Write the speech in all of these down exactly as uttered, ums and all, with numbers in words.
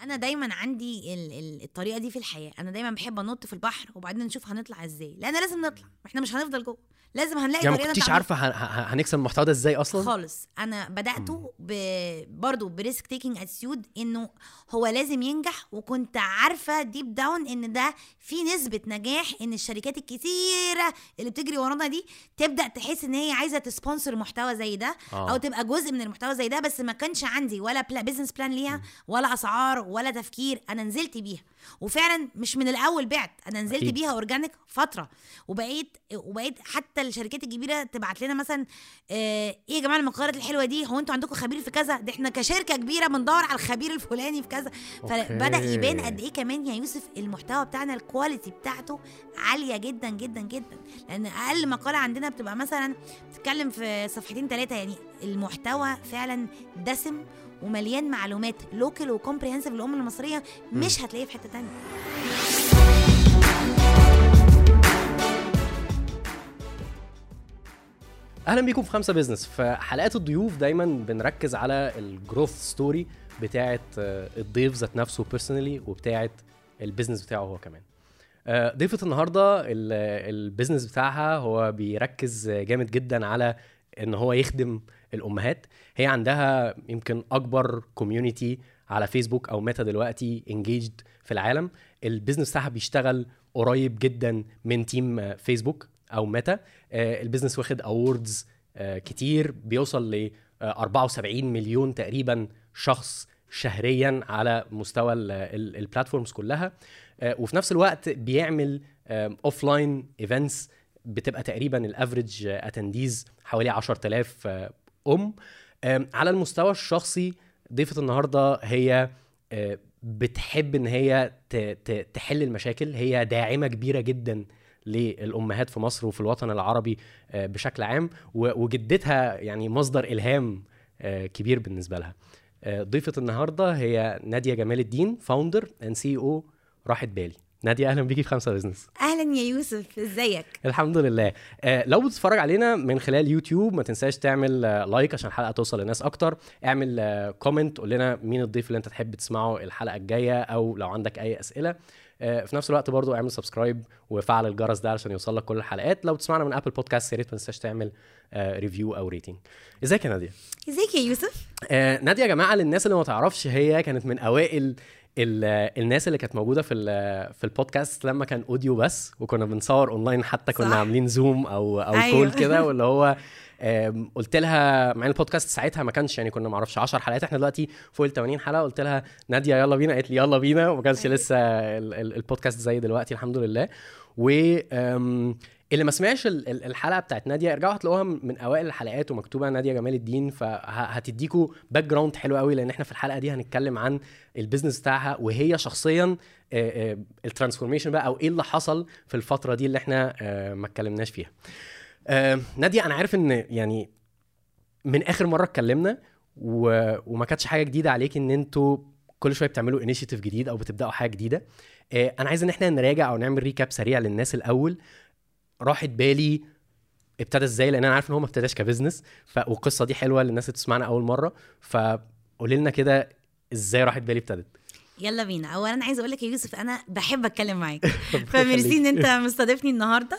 انا دايما عندي ال- ال- الطريقه دي في الحياه. انا دايما بحب انط في البحر وبعدين نشوف هنطلع ازاي، لان لازم نطلع، احنا مش هنفضل جوه، لازم هنلاقي يعني ما طريقه كنتيش نطلع عارفه ه- ه- هنكسب المحتوى ده ازاي اصلا خالص. انا بداته ب... برضو بريسك تيكينج اتيتيود، انه هو لازم ينجح، وكنت عارفه ديب داون ان ده في نسبه نجاح، ان الشركات الكتيره اللي بتجري ورانا دي تبدا تحس ان هي عايزه تسبونسر محتوى زي ده آه. او تبقى جزء من المحتوى زي ده، بس ما كانش عندي ولا بلا بيزنس بلان ليها ولا اسعار ولا تفكير. انا نزلت بيها، وفعلا مش من الاول بعت، انا نزلت أكيد. بيها اورجانيك فتره، وبقيت وبقيت حتى الشركات الكبيره تبعت لنا مثلا آه ايه يا جماعه المقالات الحلوه دي، هو انتوا عندكم خبير في كذا، ده احنا كشركه كبيره بندور على الخبير الفلاني في كذا. فبدا يبان قد ايه كمان يا يوسف المحتوى بتاعنا الكواليتي بتاعته عاليه جدا جدا جدا، لان اقل مقاله عندنا بتبقى مثلا بتتكلم في صفحتين ثلاثه. يعني المحتوى فعلا دسم ومليان معلومات لوكال وكومبريهنسيف للأمة المصرية، مش هتلاقيه في حتة تانية. اهلا بيكم في خمسة بيزنس. في حلقات الضيوف دايما بنركز على الجروث ستوري بتاعه الضيف ذات نفسه بيرسونالي وبتاعه البيزنس بتاعه هو كمان. ضيفة النهارده البيزنس بتاعها هو بيركز جامد جدا على ان هو يخدم الامهات. هي عندها يمكن اكبر كوميونتي على فيسبوك او ميتا دلوقتي انجيجد في العالم. البيزنس بتاعها بيشتغل قريب جدا من تيم فيسبوك او ميتا. البيزنس واخد اووردز كتير، بيوصل ل أربعة وسبعين مليون تقريبا شخص شهريا على مستوى البلاتفورمز كلها. وفي نفس الوقت بيعمل اوفلاين ايفنتس بتبقى تقريبا الافريج اتنديز حوالي عشرة آلاف ام. على المستوى الشخصي ضيفة النهارده هي بتحب ان هي تحل المشاكل، هي داعمة كبيرة جدا للأمهات في مصر وفي الوطن العربي بشكل عام، وجدتها يعني مصدر إلهام كبير بالنسبة لها. ضيفة النهاردة هي نادية جمال الدين، فاوندر اند سي او راحة بالي. نادية اهلا بيكي في خمسة بيزنس. اهلا يا يوسف، ازيك؟ الحمد لله. آه لو بتتفرج علينا من خلال يوتيوب ما تنساش تعمل آه لايك عشان الحلقه توصل لناس اكتر. اعمل آه كومنت قول لنا مين الضيف اللي انت تحب تسمعه الحلقه الجايه، او لو عندك اي اسئله. آه في نفس الوقت برضو اعمل سبسكرايب وفعل الجرس ده عشان يوصل لك كل الحلقات. لو بتسمعنا من ابل بودكاست يا ريت ما تنساش تعمل آه ريفيو او ريتنج. ازيك يا نادية؟ ازيك يا يوسف؟ آه نادية يا جماعه للناس اللي ما تعرفش، هي كانت من اوائل الناس اللي كانت موجوده في في البودكاست لما كان اوديو بس، وكنا بنصور اونلاين حتى. كنا صح. عاملين زوم او او أيوة. كول كده، واللي هو قلت لها مع البودكاست ساعتها ما كانش يعني كنا ما اعرفش عشر حلقات، احنا دلوقتي فوق ال ثمانين حلقه. قلت لها نادية يلا بينا، قالت لي يلا بينا، وما كانش لسه البودكاست زي دلوقتي الحمد لله. و اللي ما سمعش الحلقه بتاعت نادية ارجعوا هتلاقوها من اوائل الحلقات ومكتوبه نادية جمال الدين، فهتديكوا باك جراوند حلو قوي، لان احنا في الحلقه دي هنتكلم عن البيزنس بتاعها وهي شخصيا الترانسفورميشن بقى، او ايه اللي حصل في الفتره دي اللي احنا ما اتكلمناش فيها. نادية انا عارف ان يعني من اخر مره اتكلمنا وما كانتش حاجه جديده عليك ان انتوا كل شويه بتعملوا انيشيتيف جديد او بتبداوا حاجه جديده. انا عايز ان احنا نراجع او نعمل ريكاب سريع للناس الاول. راحة بالي ابتدى ازاي؟ لان انا عارف ان هو ما ابتداش كبزنس، والقصه دي حلوه للناس اللي بتسمعنا اول مره، فقولي لنا كده ازاي راحة بالي ابتدت. يلا بينا. اولا عايز اقول لك يا يوسف انا بحب اتكلم معاك فميرسي ان انت مستضيفني النهارده.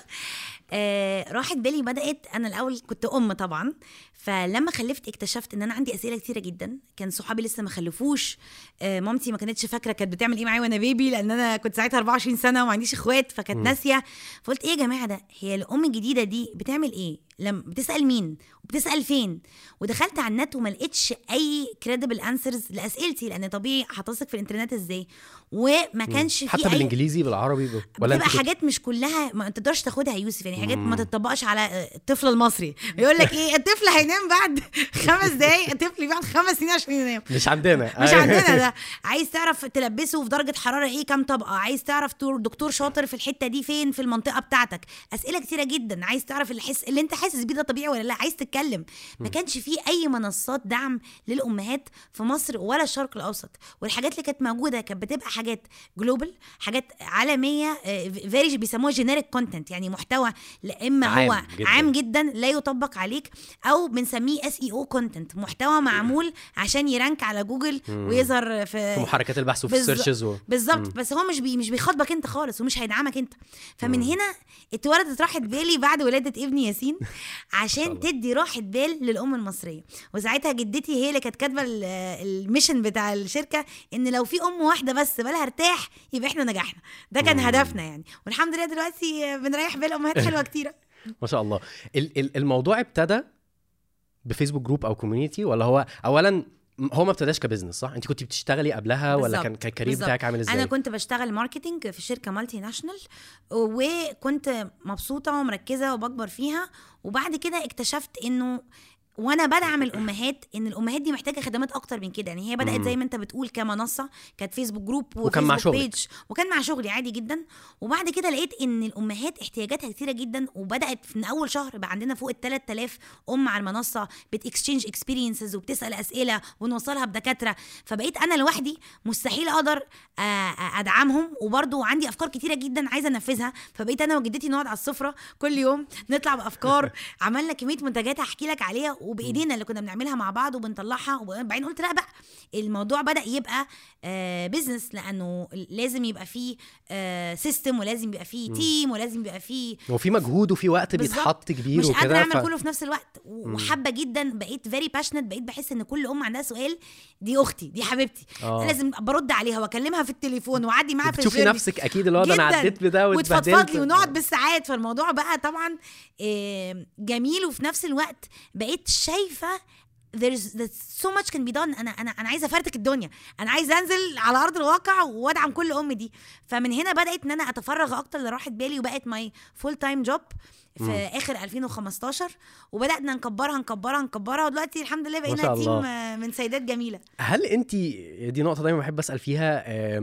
آه راحة بالي بدأت، أنا الأول كنت أم طبعا، فلما خلفت اكتشفت ان انا عندي اسئله كتيره جدا. كان صحابي لسه ما خلفوش، آه مامتي ما كانتش فاكره كانت بتعمل ايه معايا وانا بيبي، لان انا كنت ساعتها أربعة وعشرين سنه وما عنديش اخوات، فكانت ناسيه. فقلت ايه يا جماعه ده، هي الام الجديده دي بتعمل ايه، لما بتسال مين وبتسال فين؟ ودخلت على النت وما لقيتش اي كريديبل انسرز لاسئلتي، لان طبيعي هتصق في الانترنت ازاي، وما كانش في حتى بالانجليزي بالعربي ولا بتبقى حاجات مش كلها ما انت تقدرش تاخدها يا يوسف، يعني حاجات ما تتطبقش على الطفل المصري. يقول لك ايه، الطفل هينام بعد خمس دقايق، الطفل بعد خمس سنين عشان ينام. مش عندنا مش عندنا ده. عايز تعرف تلبسه في درجه حراره ايه، كام طبقه، عايز تعرف دكتور شاطر في الحته دي فين في المنطقه بتاعتك، اسئله كتيره جدا. عايز تعرف الحس اللي انت حاسس حاسس بيه ده طبيعي ولا لا، عايز تتكلم. ما كانش فيه اي منصات دعم للامهات في مصر ولا الشرق الاوسط، والحاجات اللي كانت موجوده كانت بتبقى حاجات جلوبال، حاجات عالميه، فيري بيسموها جينيريك كونتنت، يعني محتوى لا اما عام هو جداً. عام جدا لا يطبق عليك، او بنسميه اس اي او كونتنت، محتوى معمول عشان يرانك على جوجل ويظهر في, في محركات البحث وفي بالز- السيرشز و... بالظبط. بس هو مش بي مش بيخاطبك انت خالص، ومش هيدعمك انت. فمن هنا اتولدت راحه بالي بعد ولاده ابني ياسين، عشان تدي راحه بال للام المصريه. وساعتها جدتي هي اللي كانت كاتبه ال- الميشن بتاع الشركه، ان لو في ام واحده بس بالها ارتاح يبقى احنا نجحنا. ده كان هدفنا يعني، والحمد لله دلوقتي بنريح بال امهات حلوه كتيره. ما شاء الله. ال- ال- الموضوع ابتدى بفيسبوك جروب او كوميونيتي، ولا هو اولا هو ما ابتداش كبزنس صح؟ انت كنت بتشتغلي قبلها ولا بالزبط. كان كان الكارير بالزبط. بتاعك عامل ازاي؟ انا كنت بشتغل ماركتينج في شركه مالتي ناشونال، وكنت مبسوطه ومركزه وبكبر فيها. وبعد كده اكتشفت انه وانا بدعم الامهات ان الامهات دي محتاجه خدمات اكتر من كده. يعني هي بدات زي ما انت بتقول كمنصه، كانت فيسبوك جروب وكان مع وفيسبوك شغلك. بيج، وكان مع شغلي عادي جدا. وبعد كده لقيت ان الامهات احتياجاتها كتيره جدا، وبدات من اول شهر بقى عندنا فوق ال ثلاثة آلاف ام على المنصه بتكسشينج اكسبيرينسز وبتسال اسئله ونوصلها بدكاتره. فبقيت انا لوحدي مستحيل اقدر آه، آه، ادعمهم، وبرضو عندي افكار كتيره جدا عايزه انفذها. فبقيت انا وجدتي نقعد على السفره كل يوم نطلع بافكار. عملنا كميه منتجات هحكي لك عليها وبايدينا اللي كنا بنعملها مع بعض وبنطلعها. وبعدين قلت لا بقى، الموضوع بدأ يبقى آه بيزنس، لانه لازم يبقى فيه آه سيستم، ولازم يبقى فيه تيم، ولازم يبقى فيه وفي مجهود وفي وقت بالظبط. بيتحط كبير مش وكده. قادره اعمل ف... كله في نفس الوقت. وحابه جدا، بقيت فيري باشنت، بقيت بحس ان كل ام عندها سؤال دي اختي، دي حبيبتي، آه. لازم برد عليها واكلمها في التليفون واعدي معاها في بتشوفي الجيرني. نفسك اكيد اللي هو ده انا جداً. عديت بده وتفضفض واتبهدلت. لي ونقعد بالساعات. فالموضوع بقى طبعا آه، جميل، وفي نفس الوقت بقيت شايفه there's, there's so much can be done. انا انا انا عايزه افرتك الدنيا، انا عايزه انزل على ارض الواقع وادعم كل ام دي. فمن هنا بدات ان انا اتفرغ اكتر لراحه بالي، وبقت ماي فول تايم جوب في مم. اخر ألفين وخمستاشر. وبداتنا نكبرها نكبرها نكبرها، ودلوقتي الحمد لله بقينا تيم من سيدات جميله. هل انت دي نقطه دايما بحب اسال فيها،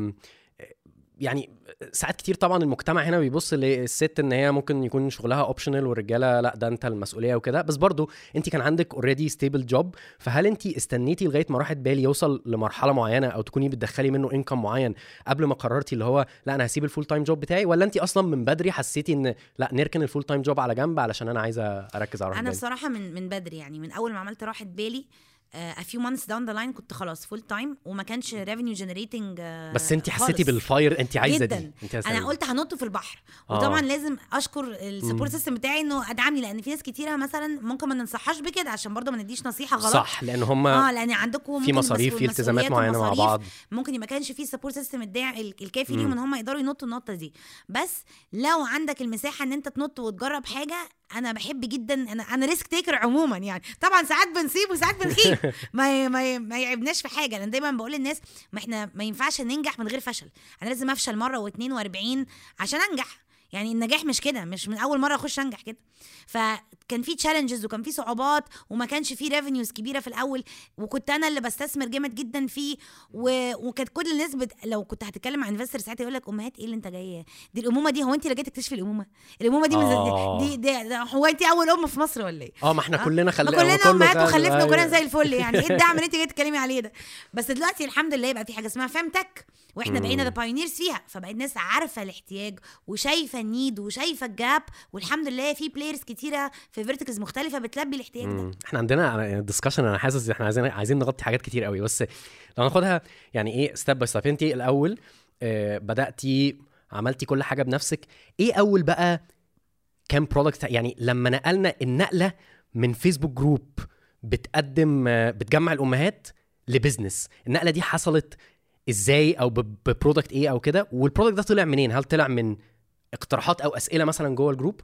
يعني ساعات كتير طبعا المجتمع هنا بيبص للست ان هي ممكن يكون شغلها اوبشنال، والرجاله لا ده انت المسؤوليه وكده. بس برضو انت كان عندك اوريدي ستيبل جوب، فهل انت استنيتي لغايه ما راحت بالي يوصل لمرحله معينه او تكوني بتدخلي منه انكم معين قبل ما قررتي اللي هو لا انا هسيب الفول تايم جوب بتاعي، ولا انت اصلا من بدري حسيتي ان لا نركن الفول تايم جوب على جنب علشان انا عايزه اركز على راحه انا بالي؟ بصراحه من من بدري، يعني من اول ما عملت راحه بالي uh, a few months down the line كنت خلاص فول تايم، وما كانش revenue generating uh, بس انت حسيتي خالص. بالفاير، انت عايزه جداً. دي انت عايزة انا دي. قلت هنط في البحر. آه. وطبعا لازم اشكر السبورت سيستم بتاعي انه ادعمني، لان في ناس كتيره مثلا ممكن ما ننصحش بكده عشان برضو ما نديش نصيحه غلط. صح، لان هم اه لان عندكم في مصاريف، في التزامات معينه مع بعض، ممكن ما كانش في سبورت سيستم الكافي ليهم ان هم يقدروا ينطوا النطه دي. بس لو عندك المساحه ان انت تنط وتجرب حاجه، انا بحب جدا، انا انا ريسك تيكر عموما. يعني طبعا ساعات بنسيب وساعات بنخيب ما ما ما يعبناش في حاجه. لان دايما بقول للناس ما احنا ما ينفعش ننجح من غير فشل. انا لازم افشل مره واثنين واربعين عشان انجح. يعني النجاح مش كده، مش من اول مره اخش انجح كده. فكان في تشالنجز وكان في صعوبات، وما كانش في ريفينيوز كبيره في الاول، وكنت انا اللي بستثمر جامد جدا فيه. و... وكانت كل الناس بت... لو كنت هتتكلم مع انفستر ساعتها يقول لك امهات ايه اللي انت جايه دي الامومه دي، هو انت اللي جايه تكتشفي الامومه الامومه دي آه. دي, دي, دي هو انت اول ام في مصر ولا ايه؟ اه ما احنا كلنا خلينا كلنا امهات وخلفنا أيوة. وكلنا زي الفل. يعني ايه الدعم اللي انت جايه تتكلمي عليه ده؟ بس دلوقتي الحمد لله بقى في حاجه اسمها فامتك، واحنا بقينا ذا بايونيرز فيها. فبقى الناس عارفه الاحتياج وشايفه النيد وشايفه الجاب، والحمد لله في بلايرز كتيره في فيرتيكلز مختلفه بتلبي الاحتياج ده. احنا عندنا ديسكشن، انا حاسس احنا عايزين عايزين نغطي حاجات كتير قوي، بس لو ناخدها يعني ايه ستيب باي ستيب. انت الاول اه بداتي عملتي كل حاجه بنفسك، ايه اول بقى كام برودكت؟ يعني لما نقلنا النقله من فيسبوك جروب بتقدم بتجمع الامهات لبزنس، النقله دي حصلت ازاي او ببرودكت ايه او كده؟ والبرودكت ده طلع منين؟ هل طلع من اقتراحات او اسئله مثلا جوه الجروب؟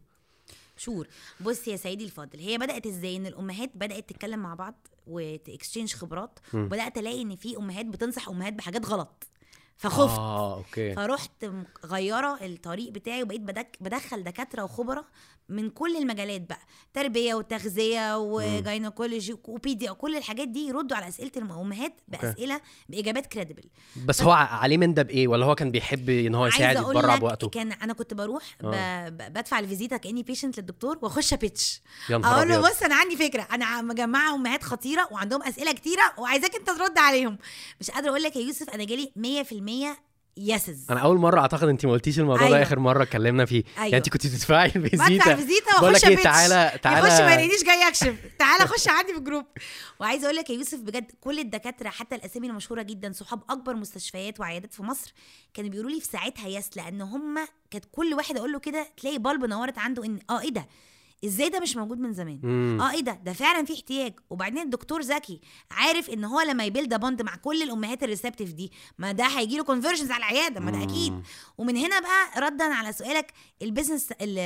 شور بص يا سيدي الفاضل، هي بدات ازاي؟ ان الامهات بدات تتكلم مع بعض وتكسشينج خبرات، وبدات الاقي ان في امهات بتنصح امهات بحاجات غلط. فخفت. اه اوكي. فرحت غيره الطريق بتاعي وبقيت بدك بدخل دكاتره وخبراء من كل المجالات بقى، تربيه وتغذيه وجاينيكولوجي وبيديا، كل الحاجات دي يردوا على اسئله الامهات باسئله باجابات كريديبل. بس هو عليه من ده بايه، ولا هو كان بيحب ان هو يساعد يتبرع بوقته؟ كان انا كنت بروح آه. بدفع الفيزيتا كاني بيشنت للدكتور واخش بيتش اقول له بص انا عندي فكره، انا مجمعه امهات خطيره وعندهم اسئله كتيره وعايزاك انت ترد عليهم. مش قادره اقول لك يا يوسف انا جالي مية في المية يسز. انا اول مره اعتقد انت ما قلتيش الموضوع أيوة. ده اخر مره اتكلمنا فيه. أيوة. يعني انت كنت بتدفعي الفيزيتا بدفع الفيزيتا واخش بيتش. تعالى تعالى يخش ما يرينيش جاي اكشف، تعالى خش عندي في الجروب. وعايزه اقول لك يا يوسف بجد كل الدكاتره حتى الاسامي المشهوره جدا صحاب اكبر مستشفيات وعيادات في مصر كانوا بيقولوا لي في ساعتها يس، لان هم كانت كل واحد اقول له كده تلاقي بلب نورت عنده ان اه ايه ده، ازاي ده مش موجود من زمان؟ مم. اه ايه ده ده فعلا في احتياج. وبعدين الدكتور ذكي عارف ان هو لما يبيلد بوند مع كل الامهات الريسبتيف دي ما ده هيجي له كونفرجنز على العياده، ما ده اكيد. ومن هنا بقى ردا على سؤالك البيزنس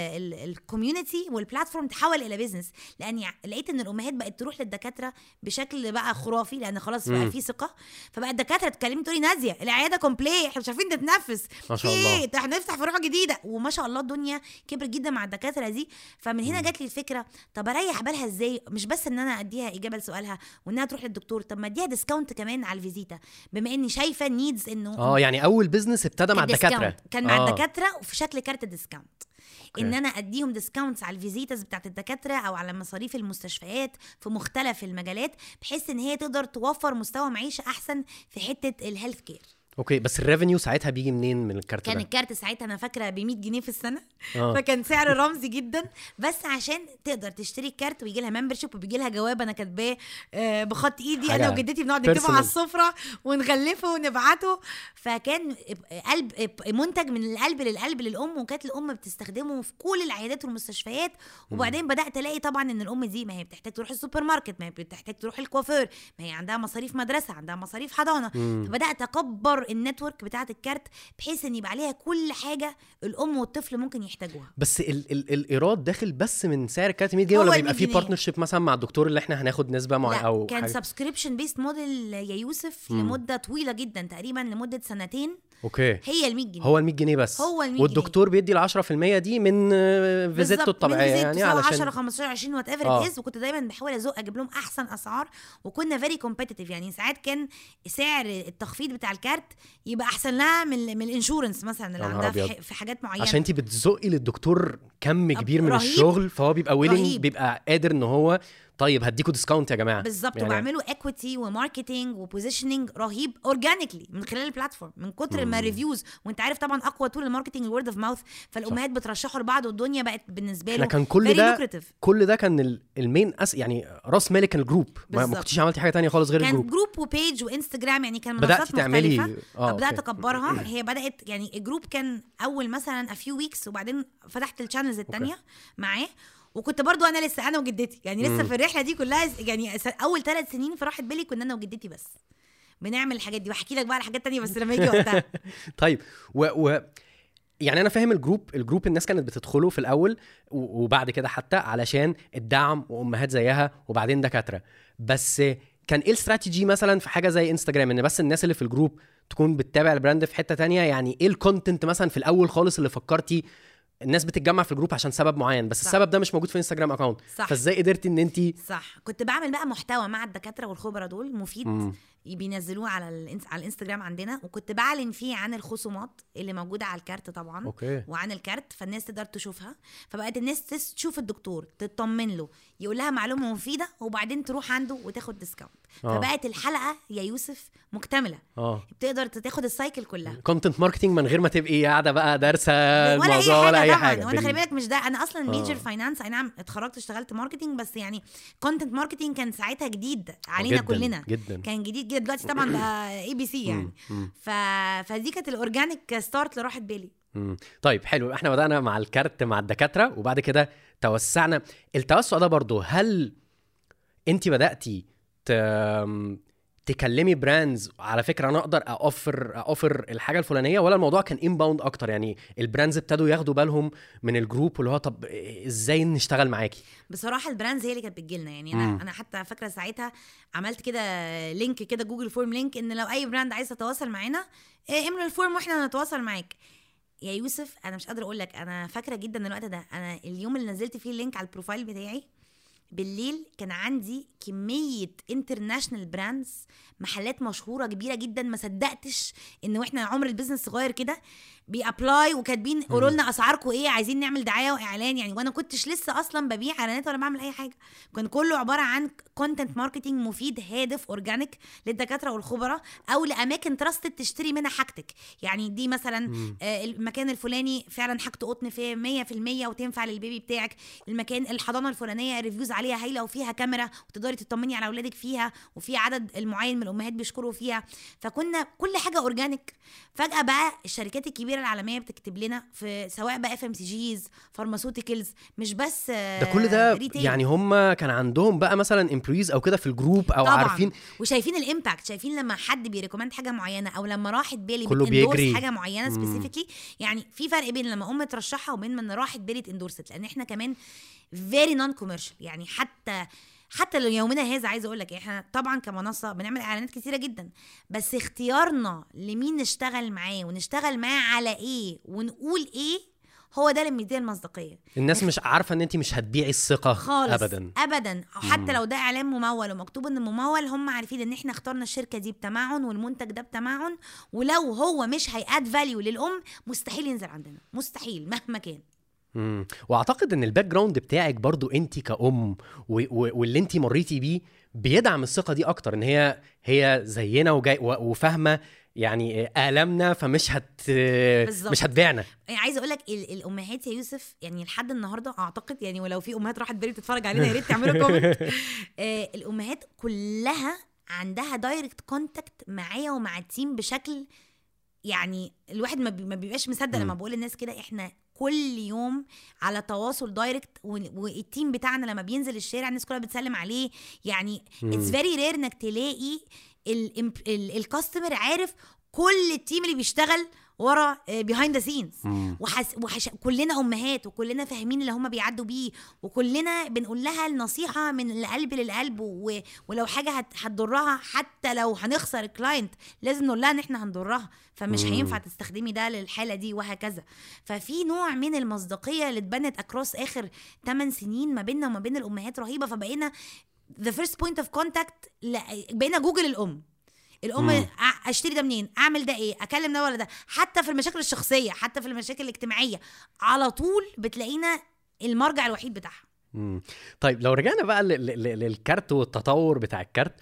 الكوميونتي والبلاتفورم تحول الى بيزنس، لان لقيت ان الامهات بقت تروح للدكاتره بشكل بقى خرافي لان خلاص بقى في ثقه. فبقى الدكاتره تكلمني تقولي نازيه العياده كومبلي احنا مش عارفين نتنفس ما شاء الله، احنا نفتح فروع جديده، وما شاء الله الدنيا كبرت جدا مع الدكاتره دي. فمن هنا جات لي الفكره طب اريح بالها ازاي، مش بس ان انا اديها اجابه لسؤالها وانها تروح للدكتور، طب ما اديها ديسكاونت كمان على الفيزيتا بما اني شايفه النيدز انه اه يعني اول بزنس ابتدى مع الدكاتره كان مع آه. الدكاتره وفي شكل كارت ديسكاونت. ان انا اديهم ديسكاونتس على الفيزيتاز بتاعت الدكاتره او على مصاريف المستشفيات في مختلف المجالات بحيث ان هي تقدر توفر مستوى معيشه احسن في حته الهيلث كير. اوكي بس الريفينيو ساعتها بيجي منين من الكارت كان ده؟ الكارت ساعتها انا فاكره ب مية جنيه في السنه آه. فكان سعر رمزي جدا، بس عشان تقدر تشتري الكارت ويجي لها ممبرشيب وبيجي لها جواب انا كاتباه آه بخط ايدي انا وجدتي بنقعد نكتبه على السفره ونغلفه ونبعته. فكان قلب منتج من القلب للقلب للام، وكانت الام بتستخدمه في كل العيادات والمستشفيات. وبعدين بدات الاقي طبعا ان الام دي ما هي بتحتاج تروح السوبر ماركت، ما هي بتحتاج تروح الكوافير، ما هي عندها مصاريف مدرسه، عندها مصاريف حضانه. فبدات اكبر النتورك بتاعه الكارت بحيث ان يبقى عليها كل حاجه الام والطفل ممكن يحتاجوها. بس ال ال الايراد داخل بس من سعر الكارت مية جنيه ولا بيبقى فيه بارتنرشيب مثلا مع الدكتور اللي احنا هناخد نسبه معينه او كان سبسكريبشن بيست موديل يا يوسف مم. لمده طويله جدا تقريبا لمده سنتين. اوكي هي ال مية جنيه هو ال مية جنيه بس هو ال والدكتور بيدي ال عشرة في المية دي من فيزيتو الطبيعيه يعني علشان عشرة خمستاشر عشرين وات ايفر ات از. وكنت دايما بحاول ازق اجيب لهم احسن اسعار وكنا فيري كومبيتيتيف. يعني ساعات كان سعر التخفيض بتاع الكارت يبقى احسن لها من من الانشورنس مثلا اللي عندها في, في حاجات معينه عشان انت بتزقي للدكتور كم كبير من الشغل فهو بيبقى ويلنج بيبقى قادر ان هو طيب هديكوا ديسكاونت يا جماعه بالظبط يعني. وبعملوا اكويتي وماركتينج وبوزيشننج رهيب اورجانيكلي من خلال البلاتفورم من كتر ما ريفيوز. وانت عارف طبعا اقوى طول الماركتينج الورد اوف ماوث، فالامهات بترشحوا لبعض والدنيا بقت بالنسبه له كان كل ده lucrative. كل ده كان المين أس يعني راس مالك الجروب، ما كنتيش عملتي حاجه تانية خالص غير كان الجروب. كان جروب وبيج وانستجرام يعني كان منصات مختلفه. آه بدات اكبرها. هي بدات يعني الجروب كان اول مثلا a few weeks وبعدين فتحت الشانلز التانية معاه. وكنت برضو انا لسه انا وجدتي يعني لسه مم. في الرحله دي كلها يعني اول ثلاث سنين في راحه بالي كنا انا وجدتي بس بنعمل الحاجات دي. واحكي لك بقى على حاجات تانية بس لما يجي وقتها. طيب و, و يعني انا فاهم الجروب الجروب الناس كانت بتدخله في الاول وبعد كده حتى علشان الدعم وامهات زيها وبعدين دكاتره. بس كان ايه الاستراتيجي مثلا في حاجه زي انستجرام ان بس الناس اللي في الجروب تكون بتتابع البراند في حته تانية؟ يعني ايه الكونتنت مثلا في الاول خالص اللي فكرتي الناس بتتجمع في الجروب عشان سبب معين بس صح. السبب ده مش موجود في انستجرام اكاونت، فازاي قدرتي ان انتي؟ صح كنت بعمل بقى محتوى مع الدكاتره والخبراء دول مفيد مم. بينزلوه على الانس... على الانستجرام عندنا، وكنت بعلن فيه عن الخصومات اللي موجوده على الكارت طبعا أوكي. وعن الكارت فالناس تقدر تشوفها. فبقت الناس تشوف الدكتور تطمن له يقول لها معلومه مفيده وبعدين تروح عنده وتاخد ديسكاونت. آه. فبقت الحلقه يا يوسف مكتمله. اه بتقدر تاخد السايكل كلها كونتنت ماركتنج من غير ما تبقي قاعده بقى دارسه الموضوع ولا اي حاجه. وانا خلي بالك مش ده انا اصلا ميجر فاينانس. اي نعم اتخرجت اشتغلت ماركتنج بس يعني كونتنت ماركتنج كان ساعتها جديد علينا جداً كلنا جداً. كان جديد جدا. دلوقتي طبعا بقى اي بي سي يعني ف... فدي كانت الاورجانيك ستارت لراحت بالي. مم. طيب حلو احنا بدأنا مع الكارت مع الدكاتره وبعد كده توسعنا. التوسع ده برضو هل انت بدأتي ت... تكلمي براندز على فكره انا اقدر اوفر اوفر الحاجه الفلانيه، ولا الموضوع كان انباوند اكتر؟ يعني البراندز ابتدوا ياخدوا بالهم من الجروب اللي هو طب ازاي نشتغل معاكي؟ بصراحه البراندز هي اللي كانت بتجيلنا. يعني انا مم. انا حتى فاكره ساعتها عملت كده لينك كده جوجل فورم لينك ان لو اي براند عايز يتواصل معانا املى الفورم واحنا هنتواصل معاك. يا يوسف انا مش قادره اقول لك، انا فاكره جدا الوقت ده. انا اليوم اللي نزلت فيه اللينك على البروفايل بتاعي بالليل كان عندي كميه انترناشنال براندز، محلات مشهوره كبيره جدا، ما صدقتش ان واحنا عمر البيزنس صغير كده بيابلاي وكاتبين قولوا لنا اسعاركم ايه، عايزين نعمل دعايه واعلان. يعني وانا كنتش لسه اصلا ببيع اعلانات ولا بعمل اي حاجه، كان كله عباره عن كونتنت ماركتنج مفيد هادف اورجانيك للدكاتره والخبراء او لاماكن تراستد تشتري منها حاجتك. يعني دي مثلا آه المكان الفلاني فعلا حاجته قطن فيه مية في المية وتنفع للبيبي بتاعك، المكان الحضانه الفلانيه ريفيوز عليها هايله وفيها كاميرا وتقدري تطمني على اولادك فيها، وفي عدد المعين من الامهات بيشكروا فيها. فكنا كل حاجه اورجانيك. فجاه بقى الشركات الكبيره العالميه بتكتب لنا في سواء بقى اف ام سي جيز فارماسيوتيكلز، مش بس ده كل ده ريتيل. يعني هم كان عندهم بقى مثلا امبلويز او كده في الجروب او طبعًا. عارفين وشايفين الامباكت، شايفين لما حد بيريكومند حاجه معينه او لما راحت بالي بتندورس حاجه معينه سبيسيفيكلي. يعني في فرق بين لما ام ترشحها وبين من راحت بالي تندورست، لان احنا كمان فيري نون كوميرشال. يعني حتى حتى لو يومنا هذا عايزه اقول لك احنا طبعا كمنصه بنعمل اعلانات كتيره جدا، بس اختيارنا لمين نشتغل معاه ونشتغل معاه على ايه ونقول ايه هو ده اللي مديه المصداقيه. الناس مش عارفه ان انت مش هتبيعي الثقه خالص ابدا ابدا. حتى لو ده اعلان ممول ومكتوب ان ممول، هم عارفين ان احنا اخترنا الشركه دي بتمعن والمنتج ده بتمعن، ولو هو مش هياد فاليو للام مستحيل ينزل عندنا، مستحيل مهما كان. امم واعتقد ان الباك جراوند بتاعك برضو انت كأم و... و... واللي انت مريتي بيه بيدعم الثقه دي اكتر، ان هي هي زينا وجاي و... وفاهمه يعني آلامنا، فمش هت بالزبط. مش هتبيعنا. يعني عايزه اقول لك الامهات يا يوسف يعني لحد النهارده اعتقد، يعني ولو في امهات راحت بالي بتتفرج علينا يا ريت تعملوا كومنت. آه الامهات كلها عندها دايركت كونتاكت معايا ومع التيم بشكل يعني الواحد ما بيبقاش مصدق لما بقول للناس كده. احنا كل يوم على تواصل دايركت، والتيم بتاعنا لما بينزل الشارع الناس كلها بتسلم عليه. يعني اتس فيري رير انك تلاقي الكاستمر عارف كل التيم اللي بيشتغل ورا بيهايند ذا سينز، وحش... كلنا امهات وكلنا فاهمين اللي هم بيعدوا بيه، وكلنا بنقول لها النصيحه من القلب للقلب، و... ولو حاجه هت... هتضرها حتى لو هنخسر الكلاينت لازم نقول لها ان احنا هنضرها، فمش هينفع تستخدمي ده للحاله دي وهكذا. ففي نوع من المصداقيه اللي اتبنت اكروس اخر ثماني سنين ما بيننا وما بين الامهات رهيبه. فبقينا the first point of contact، بقينا جوجل الام. الام مم. اشتري ده منين، اعمل ده ايه، اكلم ده ولا ده، حتى في المشاكل الشخصيه، حتى في المشاكل الاجتماعيه، على طول بتلاقينا المرجع الوحيد بتاعها. مم. طيب لو رجعنا بقى للكارت والتطور بتاع الكارت،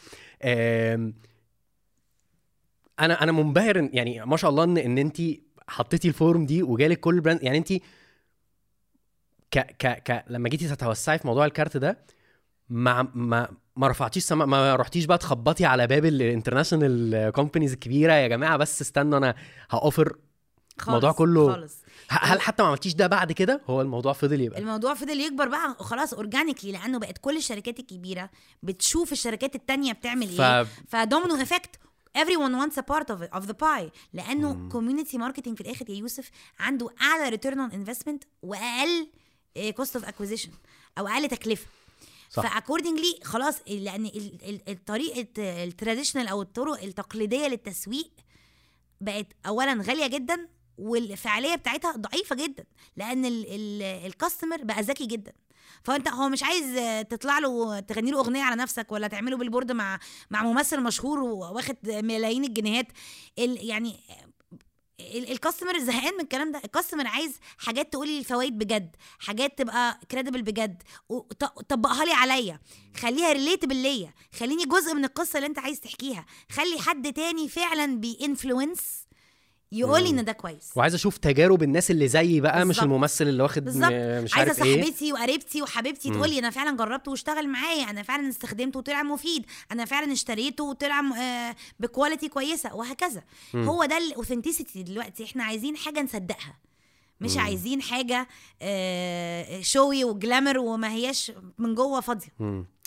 انا انا منبهر يعني ما شاء الله ان ان انت حطيتي الفورم دي وجالك كل براند. يعني انت ك ك ك لما جيتي تتوسعي في موضوع الكارت ده ما ما ما رفعتيش سما، ما رحتيش بقى تخبطي على باب الانترناشونال كومبانيز الكبيره يا جماعه بس استنوا انا هاوفر الموضوع كله خالص. هل حتى ما عملتيش ده بعد كده؟ هو الموضوع فضل يبقى الموضوع فضل يكبر بقى خلاص اورجانيكلي، لانه بقت كل الشركات الكبيره بتشوف الشركات التانية بتعمل ف... ايه، فدومينو افكت everyone wants a part of it, of the pie. لانه كوميونتي ماركتنج في الاخر يا يوسف عنده اعلى ريتيرن اون انفستمنت واقل كوست اوف اكوزيشن او اقل تكلفه. فاكوردنجلي خلاص، لان الطريقه التراديشنال او الطرق التقليديه للتسويق بقت اولا غاليه جدا والفعاليه بتاعتها ضعيفه جدا، لان الكاستمر بقى ذكي جدا. فانت هو مش عايز تطلع له تغني له اغنيه على نفسك ولا تعمله بالبورد مع مع ممثل مشهور واخد ملايين الجنيهات. يعني الكاستمر زهقان من الكلام ده. الكاستمر عايز حاجات تقولي الفوائد بجد، حاجات تبقى كريديبل بجد، وطبقها لي عليا، خليها ريليتبل ليا، خليني جزء من القصه اللي انت عايز تحكيها، خلي حد تاني فعلا بينفلونس يقول لي ان ده كويس. وعايزه اشوف تجارب الناس اللي زيي بقى بالزبط. مش الممثل اللي واخد مش عارف عايزه ايه. عايزه صاحبتي وقريبتي وحبيبتي تقول لي انا فعلا جربته واشتغل معايا، انا فعلا استخدمته وطلع مفيد، انا فعلا اشتريته وطلع آه بكواليتي كويسه وهكذا. مم. هو ده الاوثنتيسيتي دلوقتي. احنا عايزين حاجه نصدقها، مش مم. عايزين حاجه آه شوي وجلامر وما هياش من جوه فاضيه.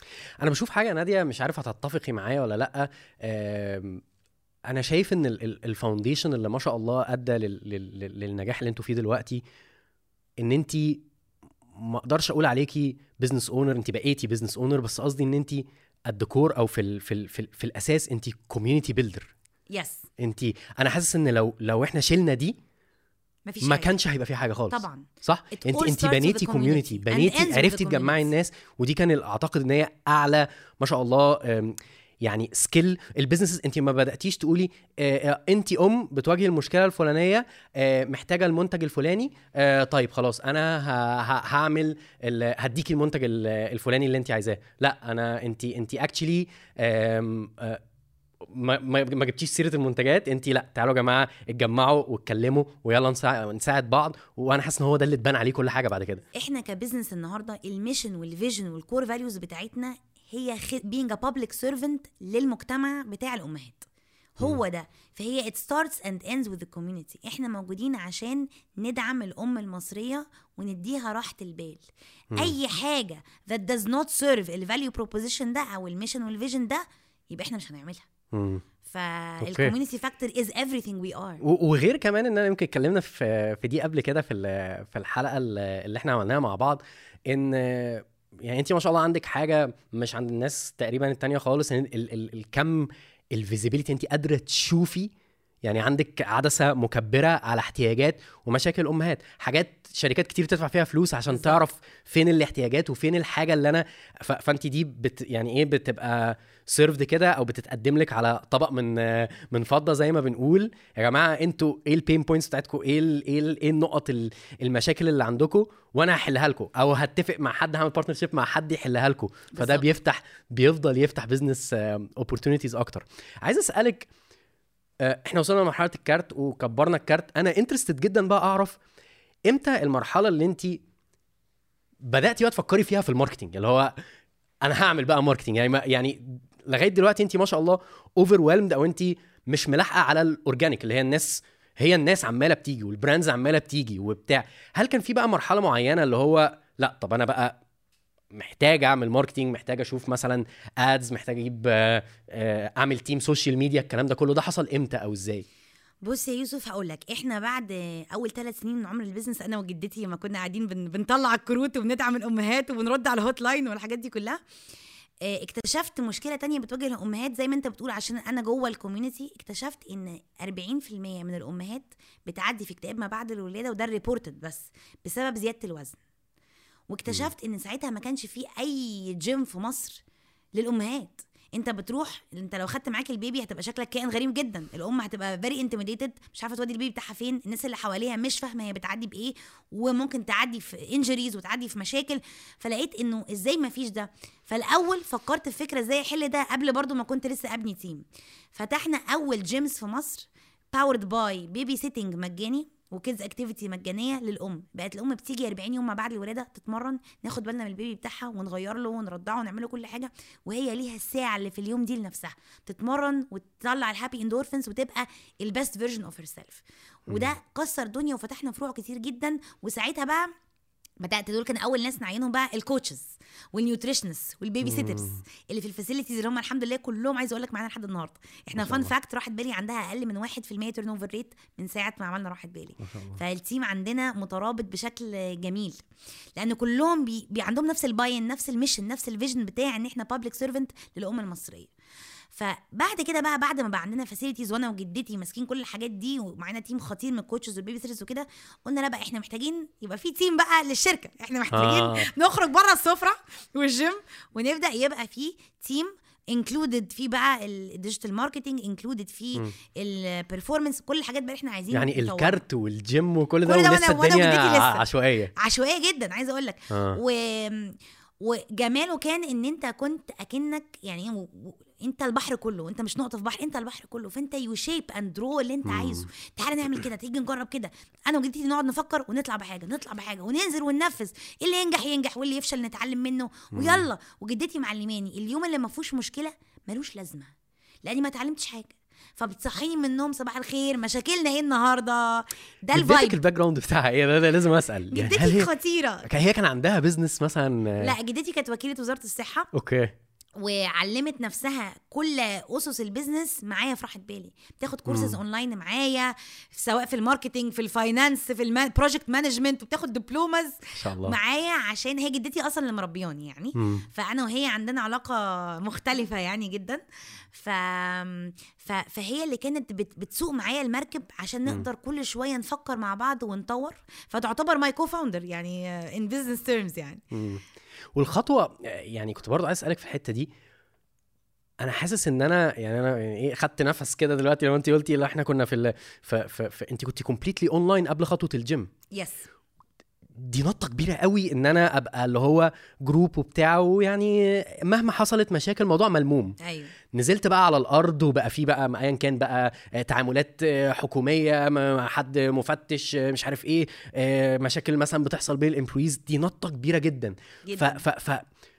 انا بشوف حاجه ناديه مش عارف هتتفقي معايا ولا لا. انا شايف ان الفاونديشن اللي ما شاء الله ادى للنجاح اللي انتوا فيه دلوقتي ان انت ما اقدرش اقول عليكي بزنس اونر، انت بقيتي بزنس اونر، بس قصدي ان انت الديكور او في ال في ال في, ال في الاساس انت كوميونتي بيلدر. يس انت انا حاسس ان لو لو احنا شلنا دي مفيش ما حاجة. كانش هيبقى في حاجه خالص. طبعا صح. It انت all انت starts with بنيتي the كوميونتي، community and بنيتي ends with عرفتي the تجمعي community. الناس، ودي كان اعتقد ان هي اعلى ما شاء الله أم، يعني سكيل البيزنس. انت ما بداتيش تقولي انت ام بتواجهي المشكله الفلانيه، آه، محتاجه المنتج الفلاني، آه، طيب خلاص انا ه- ه- هعمل ال- هديكي المنتج ال- الفلاني اللي انت عايزاه. لا انا انت انت اكشلي ما ما ما جبتيش سيره المنتجات، انت لا تعالوا يا جماعه اتجمعوا واتكلموا ويلا نساعد, نساعد بعض. وانا حاسس ان هو ده اللي اتبان عليه كل حاجه بعد كده. احنا كبزنس النهارده الميشن والفيجن والكور فاليوز بتاعتنا هي being a public servant للمجتمع بتاع الامهات. هو ده. فهي it starts and ends with the community. احنا موجودين عشان ندعم الام المصريه ونديها راحه البال. مم. اي حاجه that does not serve ال value proposition ده او الميشن والفيجن ده يبقى احنا مش هنعملها. مم. فالكوميونتي فاكتور is everything we are. و- وغير كمان ان انا يمكن اتكلمنا في في دي قبل كده في ال- في الحلقه اللي احنا عملناها مع بعض، ان يعني انت ما شاء الله عندك حاجه مش عند الناس تقريبا التانية خالص، ان ال- ال- الكم الفيزيبيليتي انت قادره تشوفي، يعني عندك عدسه مكبره على احتياجات ومشاكل الامهات، حاجات شركات كتير تدفع فيها فلوس عشان بالظبط. تعرف فين الاحتياجات وفين الحاجه اللي انا ف... فانت دي بت... يعني ايه بتبقى سيرفد كده او بتتقدم لك على طبق من من فضه زي ما بنقول. يا جماعه انتوا ايه البين بوينتس بتاعتكم، ايه ال... ايه ال... ايه النقط ال... المشاكل اللي عندكم وانا هحلها لكم، او هتفق مع حد هعمل بارتنرشيب مع حد يحلها لكم. فده بالظبط. بيفتح بيفضل يفتح بزنس اوبورتونيتيز اكتر. عايز اسالك، آه، احنا وصلنا لمرحله الكارت وكبرنا الكارت، انا انترستد جدا بقى اعرف امتى المرحله اللي انت بداتي بقى تفكري فيها في الماركتنج، اللي هو انا هعمل بقى ماركتنج. يعني ما يعني لغايه دلوقتي انت ما شاء الله اوفرويلمد، او انت مش ملاحقه على الاورجانيك اللي هي الناس هي الناس عماله بتيجي والبراندز عماله بتيجي وبتاع. هل كان في بقى مرحله معينه اللي هو لا طب انا بقى محتاج اعمل ماركتينج، محتاج اشوف مثلا ادز، محتاج اجيب آه، آه، اعمل تيم سوشيال ميديا، الكلام ده كله ده حصل امتى او ازاي؟ بص يا يوسف هقول لك، احنا بعد اول ثلاث سنين من عمر البيزنس انا وجدتي لما كنا قاعدين بن بنطلع الكروت وبندعم الامهات وبنرد على الهوت لاين والحاجات دي كلها، اه اكتشفت مشكله تانية بتواجه الامهات زي ما انت بتقول، عشان انا جوه الكوميونتي اكتشفت ان أربعين في المية من الامهات بتعدي في اكتئاب ما بعد الولاده، وده الريبورتد بس بسبب زياده الوزن. واكتشفت ان ساعتها ما كانش فيه اي جيم في مصر للامهات. انت بتروح، انت لو خدت معاك البيبي هتبقى شكلك كائن غريب جدا، الام هتبقى فيري انتميديتد، مش عارفه تودي البيبي بتاعها فين، الناس اللي حواليها مش فاهمه هي بتعدي بايه، وممكن تعدي في انجريز وتعدي في مشاكل. فلقيت انه ازاي ما فيش ده. فالاول فكرت في فكره ازاي احل ده قبل برضو ما كنت لسه ابني تيم. فتحنا اول جيمز في مصر باورد باي بيبي سيتنج مجاني وكيدز اكتيفيتي مجانيه للام. بقت الام بتيجي أربعين يوم ما بعد الولاده تتمرن، ناخد بالنا من البيبي بتاعها ونغير له ونرضعه ونعمل له كل حاجه، وهي ليها الساعه اللي في اليوم دي لنفسها تتمرن وتطلع الهابي اندورفينز وتبقى البيست فيرجن اوف هير سيلف. وده كسر دنيا وفتحنا فروع كتير جدا. وساعتها بقى بدات دول كان اول ناس نعينهم بقى الكوتشز والنيوتريشنست والبيبي سيترز اللي في الفاسيلتيز اللي هم الحمد لله كلهم عايز اقول لك معانا لحد النهارده. احنا فان فاكت راحت بالي عندها اقل من واحد في المية تيرن اوفر ريت من ساعه ما عملنا راحت بالي. فالتيم عندنا مترابط بشكل جميل لان كلهم بي, بي عندهم نفس الباين، نفس الميشن، نفس الفيجن بتاع ان احنا بابليك سيرفنت للامه المصريه. فبعد كده بقى بعد ما بقى عندنا فاسيلتيز وانا وجدتي ماسكين كل الحاجات دي ومعانا تيم خطير من الكوتشز والبيبي سيترز وكده، قلنا لا بقى احنا محتاجين يبقى في تيم بقى للشركه، احنا محتاجين آه. نخرج بره السفره والجيم ونبدا يبقى في تيم انكلودد فيه بقى الديجيتال ماركتنج، انكلودد فيه البرفورمانس، كل الحاجات بقى احنا عايزين يعني نطورها. الكارت والجيم وكل ده كل ده ولسه وأنا- وأنا الدنيا وجدتي لسه. عشوائيه عشوائيه جدا عايزه اقول لك. آه. و وجماله كان ان انت كنت اكنك يعني و... و... انت البحر كله، انت مش نقطه في بحر، انت البحر كله. فانت يو شيب اند درو اللي انت عايزه. تعالى نعمل كده، تيجي نجرب كده، انا وجدتي نقعد نفكر ونطلع بحاجه نطلع بحاجه وننزل وننفذ، اللي ينجح ينجح واللي يفشل نتعلم منه ويلا. وجدتي معلماني اليوم اللي ما فيهوش مشكله ملوش لازمه، لاني ما اتعلمتش حاجه. فبتصحيني من النوم صباح الخير مشاكلنا ايه النهارده. ده جدتك الفايب. الباك جراوند بتاعها ايه؟ ده, ده لازم اسال. جدتي هل هي خطيره. كان هي كان عندها بيزنس مثلا؟ لا جدتي كانت وكيله وزاره الصحه. اوكي. وعلمت نفسها كل اسس البيزنس معايا في راحه بالي. بتاخد كورسز اونلاين معايا سواء في الماركتينج في الفاينانس في البروجكت مانجمنت وبتاخد دبلومز معايا عشان هي جدتي اصلا اللي مربياني يعني. مم. فانا وهي عندنا علاقه مختلفه يعني جدا. ف... ف... فهي اللي كانت بت... بتسوق معايا المركب عشان نقدر مم. كل شويه نفكر مع بعض ونطور. فتعتبر ماي كو فاوندر يعني ان بزنس تيرمز يعني. مم. والخطوه يعني كنت برضو عايز اسالك في الحته دي. انا حاسس ان انا يعني انا يعني ايه خدت نفس كده دلوقتي لما انت قلتي لا احنا كنا في ال... ف... ف... ف... انت كنتي كومبليتلي اونلاين قبل خطوه الجيم. يس. دي نقطه كبيره قوي ان انا ابقى اللي هو جروب وبتاعه يعني مهما حصلت مشاكل الموضوع ملموم. ايوه. نزلت بقى على الارض وبقى في بقى ايا كان بقى تعاملات حكوميه مع حد مفتش مش عارف ايه مشاكل مثلا بتحصل بين الامبلويز. دي نقطه كبيره جدا, جداً. ف ف ف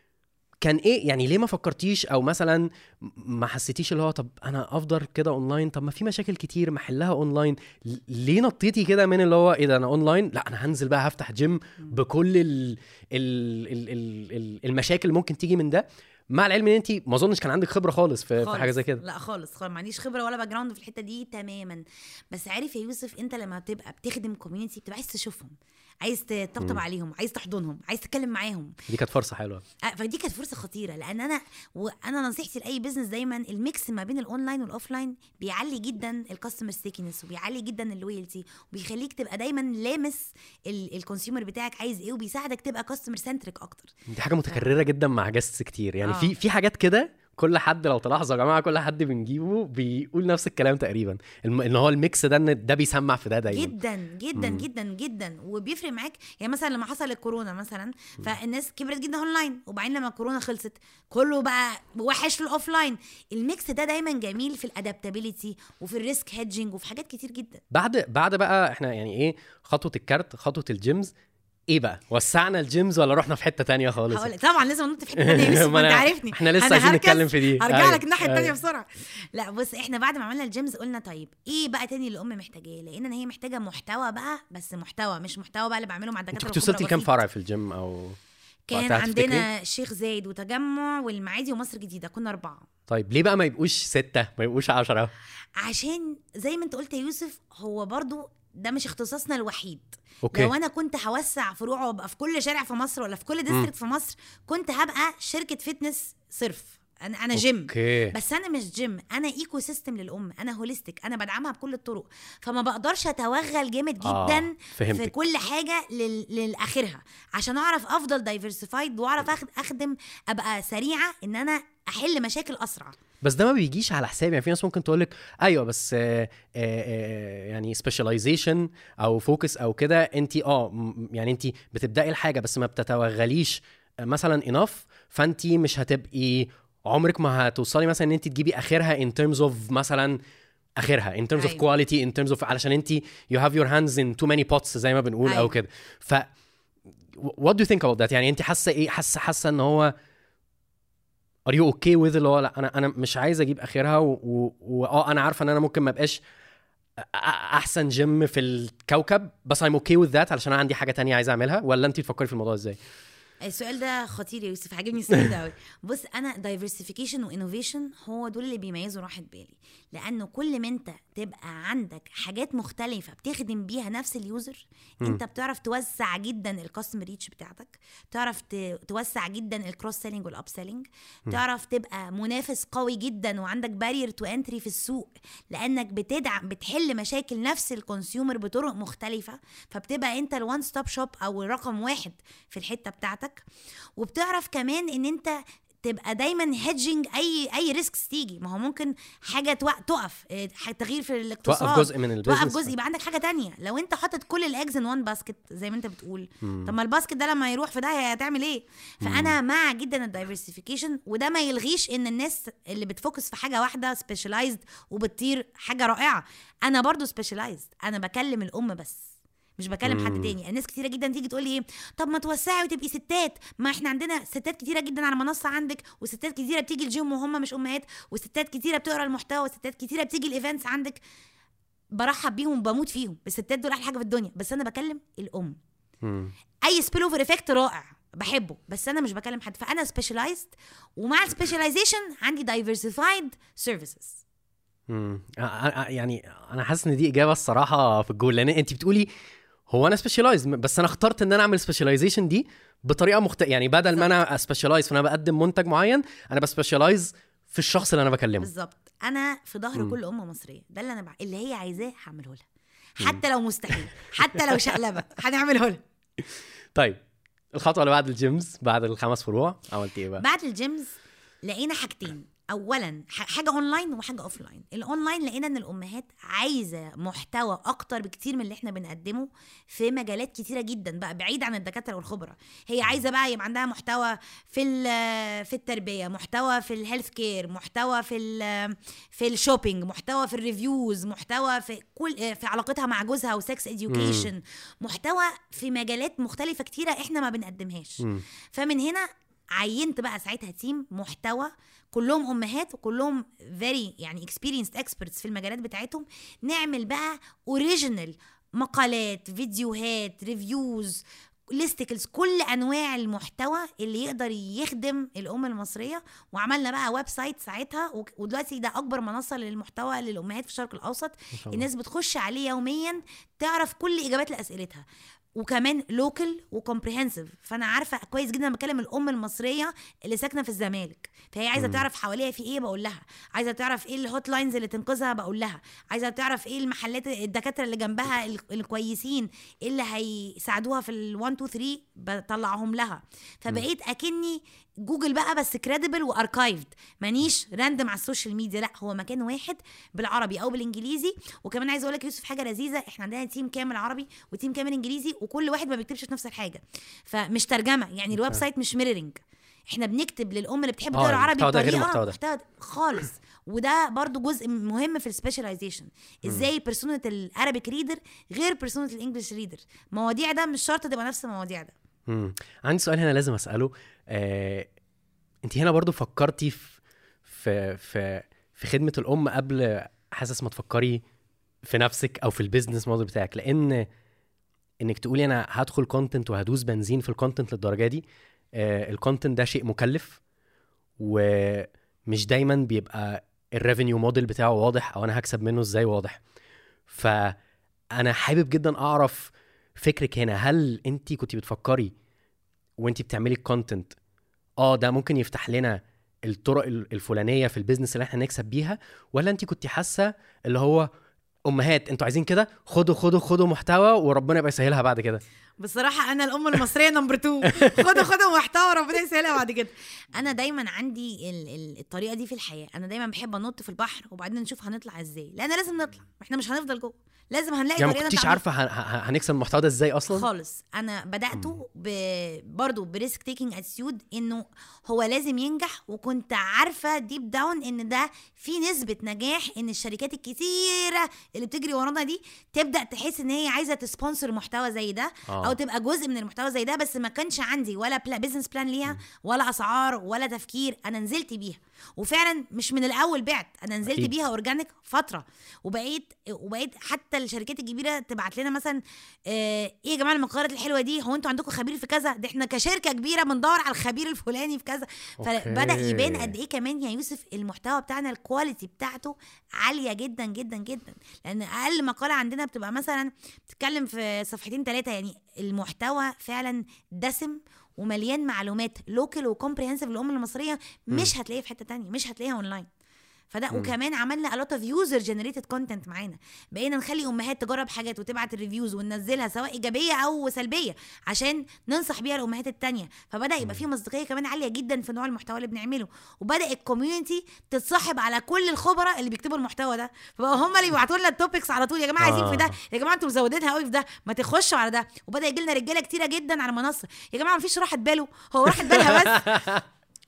كان ايه يعني ليه ما فكرتيش او مثلا ما حسيتيش اللي هو طب انا افضل كده اونلاين؟ طب ما في مشاكل كتير ما حلها اونلاين. ليه نطيتي كده من اللي هو ايه ده انا اونلاين لا انا هنزل بقى هفتح جيم بكل ال ال ال ال المشاكل اللي ممكن تيجي من ده، مع العلم ان انت ما اظنش كان عندك خبره خالص في, خالص. في حاجه زي كده؟ لا خالص خالص ما عنديش خبره ولا باك جراوند في الحته دي تماما. بس عارف يا يوسف انت لما بتبقى بتخدم كوميونتي بتبقى عايز تشوفهم عايز تطبطب عليهم عايز تحضنهم عايز تتكلم معاهم. دي كانت فرصه حلوه. فدي كانت فرصه خطيره لان انا وانا نصيحتي لاي بزنس دايما الميكس ما بين الاونلاين والاوفلاين بيعلي جدا الكاستمر ستيكنس وبيعلي جدا اللويالتي وبيخليك تبقى دايما لامس الكونسيومر بتاعك عايز ايه وبيساعدك تبقى كاستمر سنتريك اكتر. دي حاجه متكرره ف... جدا مع جاستس كتير يعني. آه. في في حاجات كده كل حد لو تلاحظوا يا جماعه كل حد بنجيبه بيقول نفس الكلام تقريبا ان هو الميكس ده ان ده بيسمع في ده دايما جدا جدا مم. جدا جدا وبيفرق معاك. يعني مثلا لما حصل الكورونا مثلا فالناس كبرت جدا اونلاين وبعدين لما الكورونا خلصت كله بقى وحش في الاوفلاين. الميكس ده دايما جميل في الادابتابيليتي وفي الريسك هيدجينج وفي حاجات كتير جدا. بعد بعد بقى احنا يعني ايه خطوه الكارت خطوه الجيمز ايه بقى؟ وسعنا الجيمز ولا رحنا في حته تانية خالص؟ هقول طبعا لازم ننط في حته تانية لسه ما انت عارفني احنا لسه عايزين نتكلم في دي. هرجع لك الناحيه التانية بسرعه. لا بص احنا بعد ما عملنا الجيمز قلنا طيب ايه بقى تاني اللي الام محتاجاه؟ لان هي محتاجه محتوى بقى بس محتوى مش محتوى بقى اللي بعمله مع الدكاتره. انتوا وصلتي كام فرع في الجيم او كان عندنا الشيخ زايد وتجمع والمعادي ومصر الجديده كنا أربعة. طيب ليه بقى ما يبقوش ستة ما يبقوش عشرة؟ عشان زي ما انت قلت يا يوسف هو برضو ده مش اختصاصنا الوحيد. أوكي. لو انا كنت هوسع فروعه وابقى في كل شارع في مصر ولا في كل ديستريكت في مصر كنت هبقى شركه فتنس صرف. انا انا جيم أوكي. بس انا مش جيم انا ايكو سيستم للام انا هوليستيك انا بدعمها بكل الطرق فما بقدرش اتوغل جامد جدا آه. في كل حاجه لل... للاخرها عشان اعرف افضل دايفرسيفايد واعرف أخد... اخدم ابقى سريعه ان انا احل مشاكل اسرع. بس ده ما بيجيش على حساب يعني في ناس ممكن تقولك ايوه بس آآ آآ يعني سبيشاليزيشن او فوكس او كده انت اه يعني انت بتبداي الحاجه بس ما بتتوغليش مثلا اناف فانت مش هتبقي عمرك ما هتوصلي مثلا ان انت تجيبي اخرها in terms of مثلا اخرها in terms of quality in terms of علشان انت you have your hands in too many pots زي ما بنقول أيوة. او كده. ف what do you think about that؟ يعني انت حاسه ايه؟ حاسه حاسه ان هو are you okay with اللي هو لا انا انا مش عايز اجيب اخرها واه انا عارفه ان انا ممكن ما ابقاش احسن جيم في الكوكب بس I'm okay with that علشان انا عندي حاجه تانية عايز اعملها؟ ولا انت تفكري في الموضوع ازاي؟ السؤال ده خطير يا يوسف عجبني السؤال ده قوي. بص انا diversification وانوفيشن هو دول اللي بيميزوا راحه بالي لانه كل ما انت تبقى عندك حاجات مختلفه بتخدم بيها نفس اليوزر م. انت بتعرف توسع جدا الكاستمر ريتش بتاعتك تعرف توسع جدا الكروس سيلينج والاب سيلينج تعرف تبقى منافس قوي جدا وعندك بارير تو انتري في السوق لانك بتدعم بتحل مشاكل نفس الكونسيومر بطرق مختلفه فبتبقى انت الوان ستوب شوب او رقم واحد في الحته بتاعتك. وبتعرف كمان ان انت تبقى دايما هيدجينج اي اي ريسكس تيجي. ما هو ممكن حاجه تقف تغيير في الاقتصاد توقف جزء من البيزنس توقف جزء يبقى عندك حاجه تانية. لو انت حاطط كل الاجز ان وان باسكت زي ما انت بتقول طب ما الباسكت ده لما يروح في ده هتعمل ايه؟ فانا مم. مع جدا الدايفرسيفيكيشن وده ما يلغيش ان الناس اللي بتفوكس في حاجه واحده سبيشالايزد وبتطير حاجه رائعه. انا برضو سبيشالايزد انا بكلم الام بس مش بكلم حد تاني. الناس كتيره جدا تيجي تقول لي ايه طب ما توسعي وتبقي ستات، ما احنا عندنا ستات كتيره جدا على منصه عندك، وستات كتيره بتيجي الجيم وهم مش امهات، وستات كتيره بتقرا المحتوى، وستات كتيره بتيجي الايفنتس عندك. برحب بيهم وبموت فيهم، الستات دول احلى حاجه في الدنيا، بس انا بكلم الام. مم. اي سبيل اوفر افكت رائع بحبه، بس انا مش بكلم حد. فانا سبيشالايزد، ومع السبيشاليزيشن عندي دايفرسيفايد سيرفيسز. امم يعني انا حاسس ان دي اجابه الصراحه في الجول، لان انت بتقولي هو انا سبيشالايز، بس انا اخترت ان انا اعمل سبيشاليزيشن دي بطريقه مختلفه. يعني بدل ما انا سبيشالايز فانا بقدم منتج معين، انا بسبيشالايز في الشخص اللي انا بكلمه. بالظبط. انا في ظهر كل ام مصريه، ده اللي انا بع... اللي هي عايزاه هعمله لها، حتى لو مستحيل، حتى لو شقلبه هنعمله لها. طيب الخطوه اللي بعد الجيمز، بعد الخمس فروع عملتي ايه بقى؟ بعد الجيمز لقينا حاجتين، اولا حاجه اونلاين وحاجه اوفلاين. الاونلاين لقينا ان الامهات عايزه محتوى اكتر بكتير من اللي احنا بنقدمه في مجالات كتيره جدا بقى بعيد عن الدكاتره والخبراء. هي عايزه بقى يبقى عندها محتوى في في التربيه، محتوى في الهيلث كير، محتوى في في الشوبينج، محتوى في الريفيوز، محتوى في كل في علاقتها مع جوزها وسكس اديوكيشن، محتوى في مجالات مختلفه كتيره احنا ما بنقدمهاش. م. فمن هنا عينت بقى ساعتها تيم محتوى كلهم امهات وكلهم very يعني experienced experts في المجالات بتاعتهم، نعمل بقى اوريجينال مقالات، فيديوهات، ريفيوز، ليستيكلز، كل انواع المحتوى اللي يقدر يخدم الام المصريه. وعملنا بقى ويب سايت ساعتها، ودلوقتي ده اكبر منصه للمحتوى للامهات في الشرق الاوسط. الناس بتخش عليه يوميا تعرف كل اجابات لاسئلتها، وكمان لوكال وكومبريهنسيف. فانا عارفه كويس جدا بكلم الام المصريه اللي ساكنه في الزمالك، فهي عايزه م. تعرف حواليها في ايه بقول لها، عايزه تعرف ايه الهوت لاينز اللي تنقذها بقول لها، عايزه تعرف ايه المحلات الدكاتره اللي جنبها الكويسين اللي هيساعدوها في ال1 2 ثري بطلعهم لها. فبقيت اكني جوجل بقى، بس كريديبل واركايفد، مانيش راندم على السوشيال ميديا، لا هو مكان واحد بالعربي او بالانجليزي. وكمان عايزه اقول لك يوسف حاجه لذيذه، احنا عندنا تيم كامل عربي وتيم كامل انجليزي، وكل واحد ما بيكتبش في نفس الحاجه، فمش ترجمه. يعني الويب سايت مش ميرورنج، احنا بنكتب للام اللي بتحب تقرا عربي بطريقه محتوى خالص. وده برضو جزء مهم في السبيشاليزيشن، ازاي بيرسونة العربيك ريدر غير بيرسونة الانجليش ريدر. مواضيع ده مش شرط تبقى نفس المواضيع ده. امم عندي سؤال هنا لازم اساله. آه، انت هنا برضو فكرتي في في في في خدمه الام قبل حاسس ما تفكري في نفسك او في البيزنس موديل بتاعك؟ لان انك تقولي انا هدخل كونتنت وهدوس بنزين في الكونتنت للدرجه دي، آه الكونتنت ده شيء مكلف، ومش دايما بيبقى الريفينيو موديل بتاعه واضح، او انا هكسب منه ازاي واضح. فانا حابب جدا اعرف فكرك هنا. هل انت كنتي بتفكري وانت بتعملي الكونتنت اه ده ممكن يفتح لنا الطرق الفلانيه في البيزنس اللي احنا نكسب بيها، ولا انت كنتي حاسه اللي هو امهات انتوا عايزين كده، خدوا خدوا خدوا محتوى وربنا يبقى يسهلها بعد كده؟ بصراحه انا الام المصريه نمبر اتنين، خدوا خدوا محتوى وربنا يسهلها بعد كده. انا دايما عندي ال- ال- الطريقه دي في الحياه، انا دايما بحب انط في البحر وبعدين نشوف هنطلع ازاي، لان لازم نطلع، احنا مش هنفضل جوه، لازم هنلاقي يعني طريقه. ما كنتيش عارفه هنكسب المحتوى ده ازاي اصلا خالص. انا بداته ب... برضو بريسك تيكينج اتيتيود، انه هو لازم ينجح، وكنت عارفه ديب داون ان ده في نسبه نجاح، ان الشركات الكتيره اللي بتجري ورانا دي تبدا تحس ان هي عايزه تسبونسر محتوى زي ده آه. او تبقى جزء من المحتوى زي ده، بس ما كانش عندي ولا بلا بيزنس بلان ليها، ولا اسعار ولا تفكير. انا نزلت بيها، وفعلا مش من الاول بعت، انا نزلت أكيد. بيها اورجانيك فتره، وبقيت وبقيت حتى الشركات الكبيره تبعت لنا مثلا آه ايه يا جماعه المقالات الحلوه دي، هو انتوا عندكم خبير في كذا؟ ده احنا كشركه كبيره بندور على الخبير الفلاني في كذا. فبدا يبان قد ايه كمان يا يوسف المحتوى بتاعنا الكواليتي بتاعته عاليه جدا جدا جدا، لان اقل مقاله عندنا بتبقى مثلا بتتكلم في صفحتين ثلاثه. يعني المحتوى فعلا دسم ومليان معلومات لوكال وكومبريهنسيف للأم المصرية، مش هتلاقيها في حتة تانية، مش هتلاقيها اونلاين. فده م. وكمان عملنا a lot of user generated content معانا، بقينا نخلي امهات تجرب حاجات وتبعت الريفيوز وننزلها سواء ايجابيه او سلبيه عشان ننصح بيها الامهات التانية. فبدا يبقى فيه مصداقيه كمان عاليه جدا في نوع المحتوى اللي بنعمله، وبدا الكوميونتي تتصاحب على كل الخبراء اللي بيكتبوا المحتوى ده، فبقى هم اللي بيبعتوا لنا التوبكس على طول، يا جماعه عايزين في ده، يا جماعه انتوا مزودينها قوي في ده، ما تخشوا على ده. وبدا يجي لنا رجاله كتيره جدا على المنصه، يا جماعه مفيش راحه باله، هو راحه بالها بس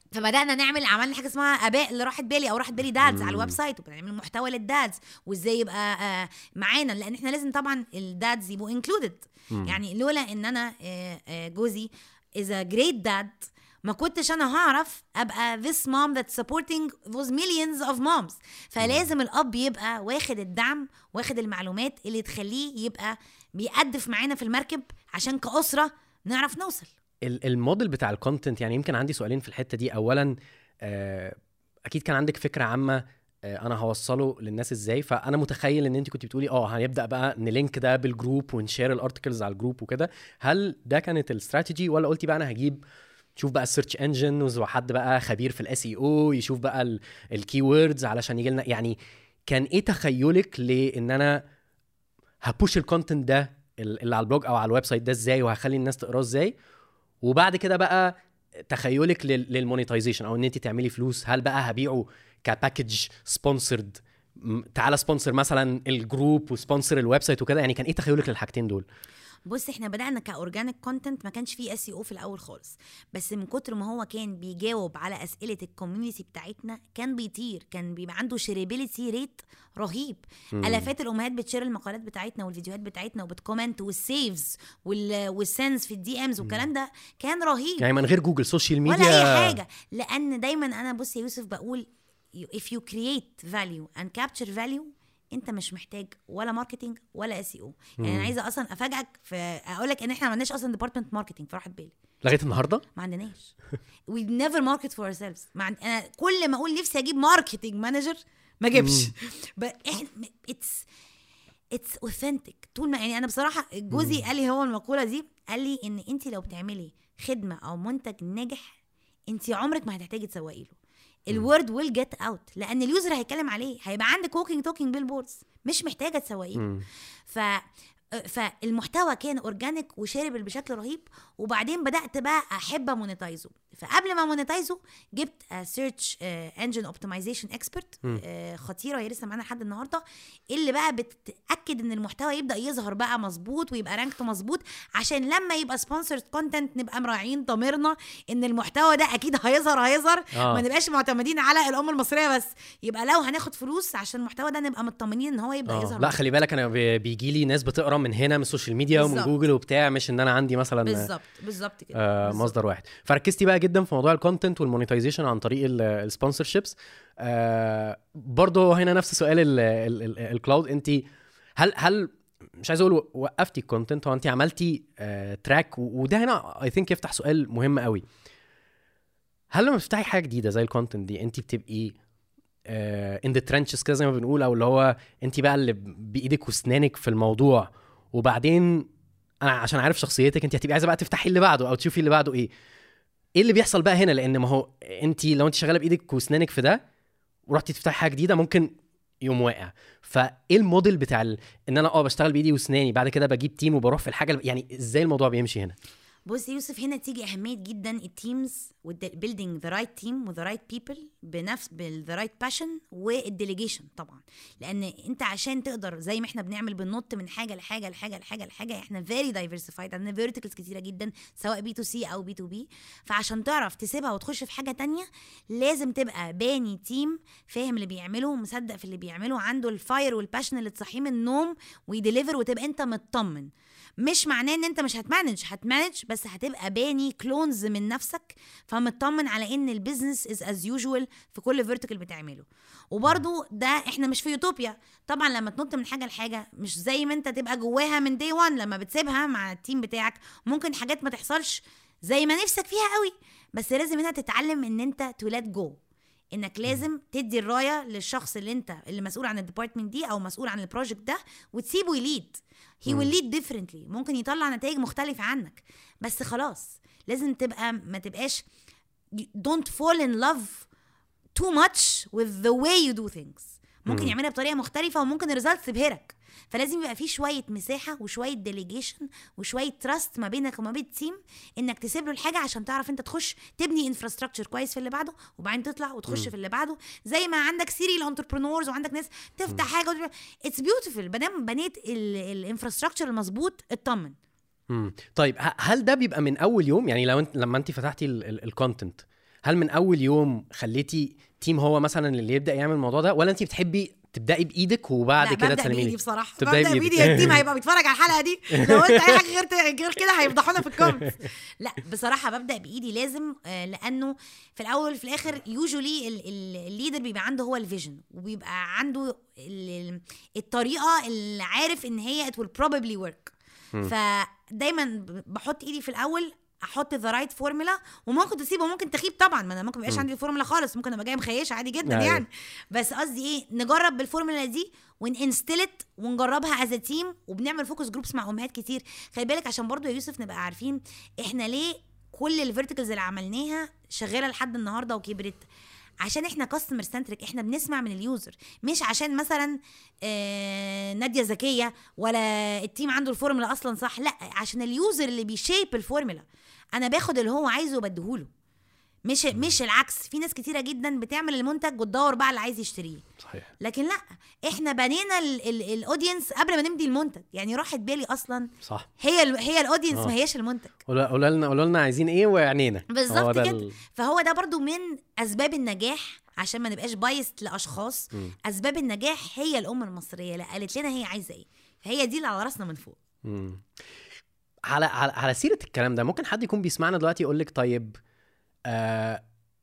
فبدانا نعمل عملنا حاجه اسمها اباء اللي راحت بالي او راحت بالي دادز على الويب سايت، وبنعمل محتوى للدادز وازاي يبقى آه معانا، لان احنا لازم طبعا الدادز يبقوا انكلودد. يعني لولا ان انا آه آه جوزي is a great dad ما كنتش انا هعرف ابقى this mom that's supporting those millions of moms. فلازم الاب يبقى واخد الدعم، واخد المعلومات اللي تخليه يبقى بيقدف معانا في المركب عشان كأسرة نعرف نوصل. الموديل بتاع الكونتنت، يعني يمكن عندي سؤالين في الحتة دي. اولا آه اكيد كان عندك فكرة عامة آه انا هوصله للناس ازاي، فانا متخيل ان انت كنت بتقولي اه هنبدأ بقى نلينك ده بالجروب ونشير الارتكلز على الجروب وكده. هل ده كانت الاستراتيجي، ولا قلتي بقى انا هجيب شوف بقى السيرش انجنز وحد بقى خبير في الاس اي او يشوف بقى الكي ووردز علشان يجي لنا؟ يعني كان ايه تخيلك لان انا هبوش الكونتنت ده اللي على البلوج او على الويب سايت ده ازاي، وهخلي الناس تقراه ازاي؟ وبعد كده بقى تخيلك للمونيتايزيشن او ان انت تعملي فلوس. هل بقى هبيعه كباكج سبونسرد، تعالى سبونسر مثلا الجروب وسبونسر الويب سايت وكده؟ يعني كان ايه تخيلك للحاجتين دول؟ بص احنا بدأنا كأورجانيك كونتنت، ما كانش فيه اس اي او في الاول خالص، بس من كتر ما هو كان بيجاوب على اسئله الكوميونتي بتاعتنا كان بيطير، كان بيبقى عنده شيرابيليتي ريت رهيب. مم. الافات الامهات بتشير المقالات بتاعتنا والفيديوهات بتاعتنا وبتكومنت والسيفز والسنس في الدي امز والكلام ده كان رهيب، يعني من غير جوجل سوشيال ميديا ولا اي حاجه. لان دايما انا بص يا يوسف بقول if you create value and capture value انت مش محتاج ولا ماركتينج ولا اس اي او. يعني انا عايزه اصلا افاجئك في اقول لك ان احنا ما عندناش اصلا ديبارتمنت ماركتينج في راحت بالي لغايه النهارده، ما عندناش. we never market for ourselves. ما عند... انا كل ما اقول نفسي اجيب ماركتينج مانجر ما جبش. احنا it's it's authentic طول ما يعني انا بصراحه جوزي قال لي هو المقوله دي، قال لي ان انت لو بتعملي خدمه او منتج ناجح انت عمرك ما هتحتاجي تسوقي له. الورد ويل جيت اوت، لان اليوزر هيتكلم عليه، هيبقى عندك ووكينج توكينج بيلبوردز مش محتاجه تسوقيه. ف فالمحتوى كان اورجانيك وشاربل بشكل رهيب. وبعدين بدات بقى احب مونيتايزه. فقبل ما مونيتايزه جبت سيرش انجن اوبتمايزيشن اكسبرت خطيره، هي لسه معانا لحد النهارده، اللي بقى بتاكد ان المحتوى يبدا يظهر بقى مظبوط ويبقى رانكته مظبوط، عشان لما يبقى سبونسرد كونتنت نبقى مراعين ضميرنا ان المحتوى ده اكيد هيظهر هيظهر آه. ما نبقاش معتمدين على الام المصريه بس، يبقى لو هناخد فلوس عشان المحتوى ده نبقى مطمنين ان هو يبدا آه. يظهر. لا خلي بالك انا بيجي لي ناس بتقرا من هنا من السوشيال ميديا ومن جوجل وبتاع، مش ان انا عندي مثلا بالظبط بالظبط كده آه مصدر واحد. فركزتي بقى جدا في موضوع الكونتنت والمونيتايزيشن عن طريق السبونسرشيبس. آه برضو هنا نفس سؤال الكلاود، انت هل هل مش عايز اقول وقفتي الكونتنت، وانت عملتي آه تراك، وده هنا اي ثينك يفتح سؤال مهم قوي. هل لما تفتحي حاجه جديده زي الكونتنت دي انت بتبقي ان ذا ترنشز كده زي ما بنقول، او اللي هو انت بقى اللي بايدك واسنانك في الموضوع، وبعدين انا عشان عارف شخصيتك انت هتبقي عايزه بقى تفتحي اللي بعده او تشوفي اللي بعده ايه ايه اللي بيحصل بقى هنا؟ لان ما هو انت لو انت شغاله بايدك واسنانك في ده ورحتي تفتحي حاجه جديده ممكن يوم واقع. فايه الموديل بتاع ال... ان انا اه بشتغل بايدي واسناني بعد كده بجيب تيم وبروح في الحاجه، يعني ازاي الموضوع بيمشي هنا؟ بص يوسف، هنا تيجي أهمية جدا التيمز building the right team with the right people بنفس بال the right passion والديليجيشن طبعا. لأن أنت عشان تقدر زي ما احنا بنعمل بننط من حاجة لحاجة لحاجة لحاجة لحاجة، احنا very diversified، عندنا verticals كتيرة جدا سواء بي تو سي أو بي تو بي. فعشان تعرف تسيبها وتخش في حاجة تانية لازم تبقى باني تيم فاهم اللي بيعمله ومصدق في اللي بيعمله، عنده الفاير والباشن اللي تصحيه من النوم ويديليفر، وتبقى أنت مطمن. مش معناه ان انت مش هتمانج، هتمانج بس هتبقى باني كلونز من نفسك، فمطمن على ان البيزنس از از يوجوال في كل فيرتيكال بتعمله. وبرضو ده احنا مش في يوتوبيا طبعا، لما تنط من حاجه لحاجه مش زي ما انت تبقى جواها من داي وان. لما بتسيبها مع التيم بتاعك ممكن حاجات ما تحصلش زي ما نفسك فيها قوي، بس لازم انت تتعلم ان انت تو ليت جو، انك لازم تدي الرايه للشخص اللي انت اللي مسؤول عن الديبارتمنت دي او مسؤول عن البروجكت ده وتسيبه يليد. he will lead differently، ممكن يطلع نتائج مختلفه عنك، بس خلاص لازم تبقى ما تبقاش don't fall in love too much with the way you do things. ممكن يعملها بطريقه مختلفه وممكن الريزلت تبهرك. فلازم يبقى في شويه مساحه وشويه ديليجيشن وشويه تراست ما بينك وما بين التيم، انك تسيب له الحاجه عشان تعرف انت تخش تبني انفراستراكشر كويس في اللي بعده، وبعدين تطلع وتخش م. في اللي بعده. زي ما عندك سيريال انتربرينورز وعندك ناس تفتح م. حاجه اتس بيوتيفul بدل بنيت الانفراستراكشر المظبوط اطمن. طيب هل ده بيبقى من اول يوم؟ يعني لو انت لما انت فتحتي الكونتنت هل من اول يوم خليتي تيم هو مثلا اللي يبدا يعمل الموضوع ده، ولا انت بتحبي تبداي بايدك وبعد كده تسلمي لي؟ بصراحه تبداي ببدا بايدي. التيم هيبقى بيتفرج على الحلقه دي لو قلت اي حاجه غير غير كده هيفضحونا في الكومنتس. لا بصراحه ببدا بايدي لازم، لانه في الاول في الاخر يوجولي الليدر بيبقى عنده هو الفيجن، وبيبقى عنده الطريقه اللي عارف ان هي it will probably work. فدايما بحط ايدي في الاول، احط ذا رايت فورمولا، وممكن تسيبه وممكن تخيب طبعا، ما انا ممكن مبقاش عندي الفورمولا خالص، ممكن ابقى جايه مخيشه عادي جدا يعني, يعني. بس قصدي ايه، نجرب بالفورمولا دي وننستلت ونجربها از تيم، وبنعمل فوكس جروبس مع امهات كتير. خلي بالك عشان برضو يا يوسف نبقى عارفين احنا ليه كل الفيرتيكلز اللي عملناها شغاله لحد النهارده وكبرت، عشان احنا كاستمر سنتريك، احنا بنسمع من اليوزر، مش عشان مثلا آه نادية ذكية ولا التيم عنده الفورمولا اصلا صح، لا عشان اليوزر اللي بيشيب الفورمولا. انا باخد اللي هو عايزه وبديهوله، مش مش العكس. في ناس كتيره جدا بتعمل المنتج وتدور بقى اللي عايز يشتريه، صحيح. لكن لا، احنا بنينا الاودينس قبل ما نمدي المنتج. يعني راحت بالي اصلا صح، هي ال هي الاودينس ما هياش المنتج. قولوا لنا قولوا لنا عايزين ايه وعنينا بالظبط كده. ال... فهو ده برضو من اسباب النجاح، عشان ما نبقاش بايست لاشخاص. م. اسباب النجاح هي الام المصريه اللي قالت لنا هي عايزه ايه، فهي دي اللي على راسنا من فوق. م. على على سيره الكلام ده، ممكن حد يكون بيسمعنا دلوقتي يقول لك طيب آه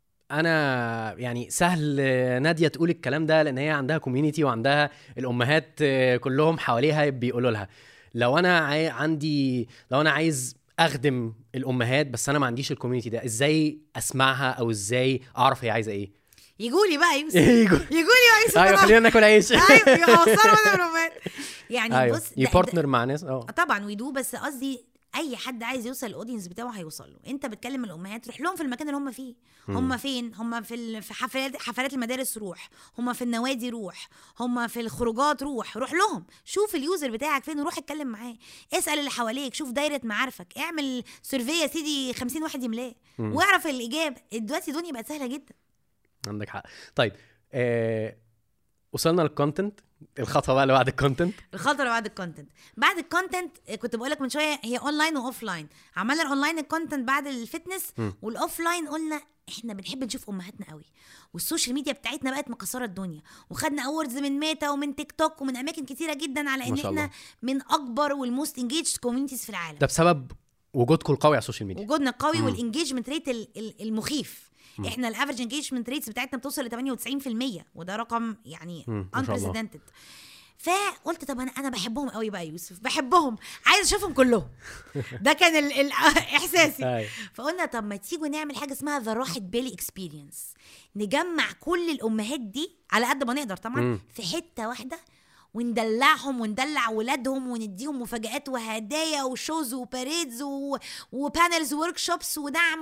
انا يعني سهل نادية تقول الكلام ده لان هي عندها كوميونيتي وعندها الامهات كلهم حواليها بيقولوا لها، لو انا عاي... عندي لو انا عايز اخدم الامهات بس انا ما عنديش الكوميونيتي ده، ازاي اسمعها او ازاي اعرف هي عايزه ايه؟ يقولي بقى يوسف يقولي بقى يوسف ايوه خلينا ناكل عيش. ايوه يوصلوا من الامهات يعني. أيوة. بص يبارتنر مع ناس اه طبعا ويدو، بس قصدي اي حد عايز يوصل الاودينس بتاعه هيوصل له. انت بتكلم الامهات، روح لهم في المكان اللي هم فيه. هم فين؟ هم في في حفلات حفلات المدارس، روح. هم في النوادي، روح. هم في الخروجات، روح روح لهم. شوف اليوزر بتاعك فين وروح اتكلم معاه. اسال اللي حواليك، شوف دايره معارفك، اعمل سيرفي يا سيدي خمسين واحد يملاه واعرف الاجابه. دلوقتي الدنيا بقت سهله جدا. عندك حق. طيب آه... وصلنا للكونتنت، الخطوه بقى اللي بعد الكونتنت. الخطوه اللي بعد الكونتنت بعد الكونتنت كنت بقول لك من شويه هي اونلاين واوف لاين. عملنا الاونلاين الكونتنت بعد الفتنس، والاوف لاين قلنا احنا بنحب نشوف امهاتنا قوي، والسوشيال ميديا بتاعتنا بقت مكسره الدنيا، وخدنا اووردز من ميتا ومن تيك توك ومن اماكن كتيره جدا على ان احنا من اكبر والموست انجيجد كوميونيتيز في العالم. ده بسبب وجودكم القوي على السوشيال ميديا. وجودنا قوي والانجيجمنت ريت المخيف. م. احنا الافريج انجيجمنت ريتس بتاعتنا بتوصل ل ثمانية وتسعين بالمية، وده رقم يعني unprecedented. فقلت طب انا انا بحبهم قوي بقى يوسف، بحبهم، عايز اشوفهم كلهم. ده كان ال ال احساسي. فقلنا طب ما تيجوا نعمل حاجه اسمها ذا راحت بالي اكسبيرينس، نجمع كل الامهات دي على قد ما نقدر طبعا م. في حته واحده، وندلعهم وندلع ولادهم ونديهم مفاجآت وهدايا وشوز وباريدز وبانلز وورك شوبس ودعم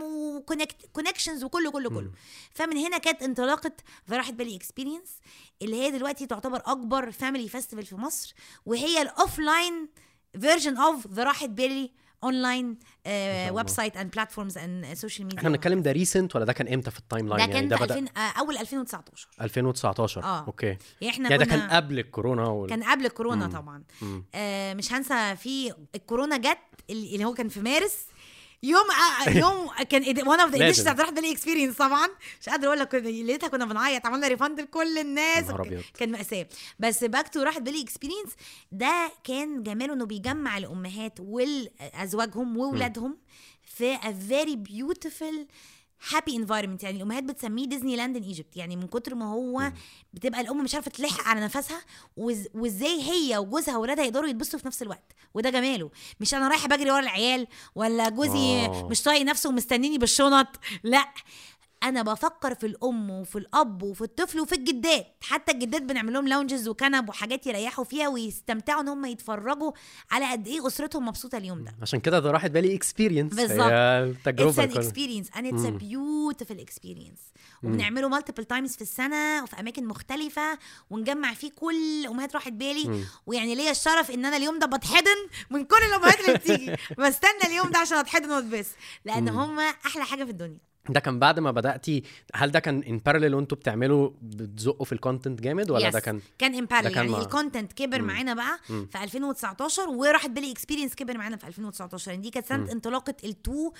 وكونكشنز وكله كله كله. فمن هنا كانت انطلاقه ذا راحت بالي اكسبيرينس، اللي هي دلوقتي تعتبر اكبر فاميلي فيستيفال في مصر، وهي الاوفلاين فيرجن اوف ذا راحت بالي اونلاين ويب سايت اند بلاتفورمز اند سوشيال ميديا. احنا بنتكلم ده ريسنت ولا ده كان امتى في التايم لاين؟ ده كان يعني ده بدأ اول ألفين وتسعتاشر. ألفين وتسعتاشر آه. اوكي. يعني احنا يعني ده كان قبل الكورونا وال... كان قبل الكورونا طبعا. آه مش هنسى في الكورونا جت اللي هو كان في مارس، يوم يوم كان وانا في الاديشن بتاعت راحت بالي اكسبيرينس. طبعا مش قادره اقول لك، لقيتها كنا بنعيط، عملنا ريفاند لكل الناس، كان مأساة. بس باك تو راحت بالي اكسبيرينس ده كان جماله انه بيجمع الامهات والازواجهم واولادهم في a very beautiful happy environment. يعني الامهات بتسميه ديزني لاند ان ايجيبت، يعني من كتر ما هو بتبقى الام مش عارفه تلحق على نفسها، وازاي هي وجوزها واولادها يقدروا يتبسطوا في نفس الوقت. وده جماله، مش انا رايحه بجري ورا العيال ولا جوزي أوه. مش طايق نفسه ومستنيني بالشنط، لا انا بفكر في الام وفي الاب وفي الطفل وفي الجدات. حتى الجدات بنعمل لهم لاونجز وكنب وحاجات يريحوا فيها ويستمتعوا ان هم يتفرجوا على قد ايه اسرتهم مبسوطه اليوم ده. عشان كده ده راحت بالي اكسبيرينس، هي تجربه اتس ان اكسبيرينس اند اتس ا بيوتيفول اكسبيرينس، وبنعمله مالتيبل تايمز في السنه وفي اماكن مختلفه، ونجمع فيه كل امهات راحت بالي. مم. ويعني ليا الشرف ان انا اليوم ده بتحضن من كل الامهات اللي بتيجي، بستنى اليوم ده عشان اتحضن واتبس، لان هم احلى حاجه في الدنيا. ده كان بعد ما بدأتي، هل ده كان ان باراليل وانتوا بتعملوا بتزقوا في الكونتنت جامد ولا yes. ده كان كان ان باراليل؟ يعني مع... الكونتنت كبر مم. معانا بقى مم. في ألفين وتسعتاشر، وراحت بالي اكسبيرينس كبر معانا في ألفين وتسعتاشر. دي كانت سنه انطلاقه التو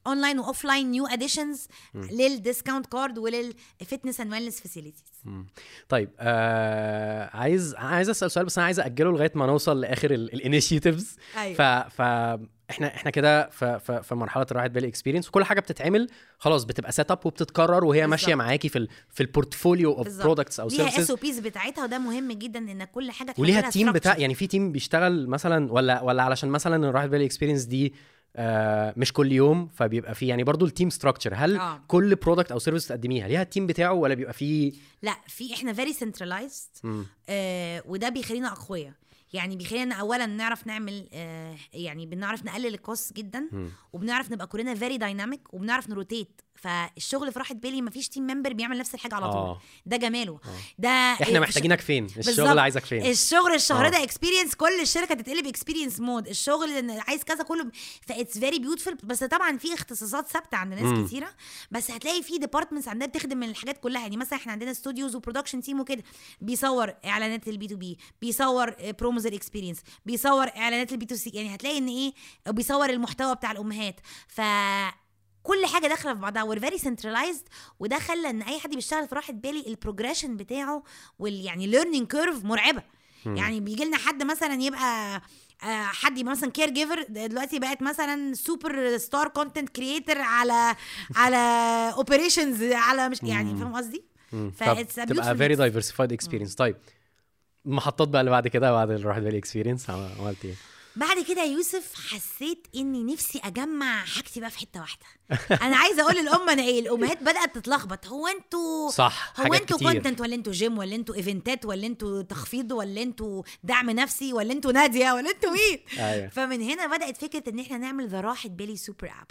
اونلاين واوفلاين نيو اديشنز للديسكاونت كارد وللفتنس اند ويلنس فاسيلتيز. طيب آه عايز عايز اسال سؤال بس انا عايز اجله لغايه ما نوصل لاخر الانيشيتيفز. أيوة. ف ف احنا احنا كده في في مرحله الراحه بالي اكسبيرينس وكل حاجه بتتعمل خلاص بتبقى سيت اب وبتتكرر وهي بالزبط. ماشيه معاكي في ال في البورتفوليو اوف برودكتس او سيرفيسز. ليها اس او بيز بتاعتها وده مهم جدا ان كل حاجه وليها التيم بتاع يعني في تيم بيشتغل مثلا ولا ولا علشان مثلا الراحه بالي اكسبيرينس دي آه مش كل يوم فبيبقى في يعني برضو التيم ستراكشر. هل آه. كل برودكت او سيرفيس تقدميها ليها التيم بتاعه ولا بيبقى في؟ لا في احنا فيري سنترلايزد آه وده بيخلينا اقوياء. يعني بيخلينا اولا نعرف نعمل آه يعني بنعرف نقلل الكوست جدا م. وبنعرف نبقى كلنا فيري دايناميك وبنعرف نروتيت. فالشغل في راحه بالي مفيش تيم ممبر بيعمل نفس الحاجه على طول. آه. ده جماله. آه. ده احنا محتاجينك فين الشغل عايزك فين الشغل الشهر آه. ده اكسبيرينس كل الشركه تتقلب اكسبيرينس مود الشغل عايز كذا كله فايتس فيري بيوتيفول. بس طبعا في اختصاصات ثابته عند ناس م. كتيره بس هتلاقي في ديبارتمنتس عندها بتخدم من الحاجات كلها. يعني مثلا احنا عندنا ستوديوز وبرودكشن تيم وكده بيصور اعلانات البي تو بي بيصور بروموزر اكسبيرينس بيصور اعلانات البي تو سي. يعني هتلاقي ان ايه بيصور المحتوى بتاع الامهات. ف كل حاجه داخله في بعضها we're very centralized وده خلى ان اي حد بيشتغل في راحه بالي البروجريشن بتاعه وال يعني learning curve مرعبه. م. يعني بيجي لنا حد مثلا يبقى آه حد يبقى مثلا كير جيفر دلوقتي بقت مثلا سوبر ستار كونتنت كرييتر على على اوبريشنز على مش يعني فاهم قصدي. فتبقى very diversified experience. طيب محطات بقى اللي بعد كده بعد الراحه بالي اكسبيرينس عملت ايه بعد كده يا يوسف؟ حسيت اني نفسي اجمع حاجتي بقى في حته واحده. انا عايزه اقول للام انا ايه الامهات بدات تتلخبط. هو انتوا صح هو انتوا كونتنت ولا انتوا جيم ولا انتوا ايفنتات ولا انتوا تخفيض ولا انتوا دعم نفسي ولا انتوا ناديه ولا انتوا مين؟ أيوة. فمن هنا بدات فكره ان احنا نعمل ذا راحه بالي سوبر اب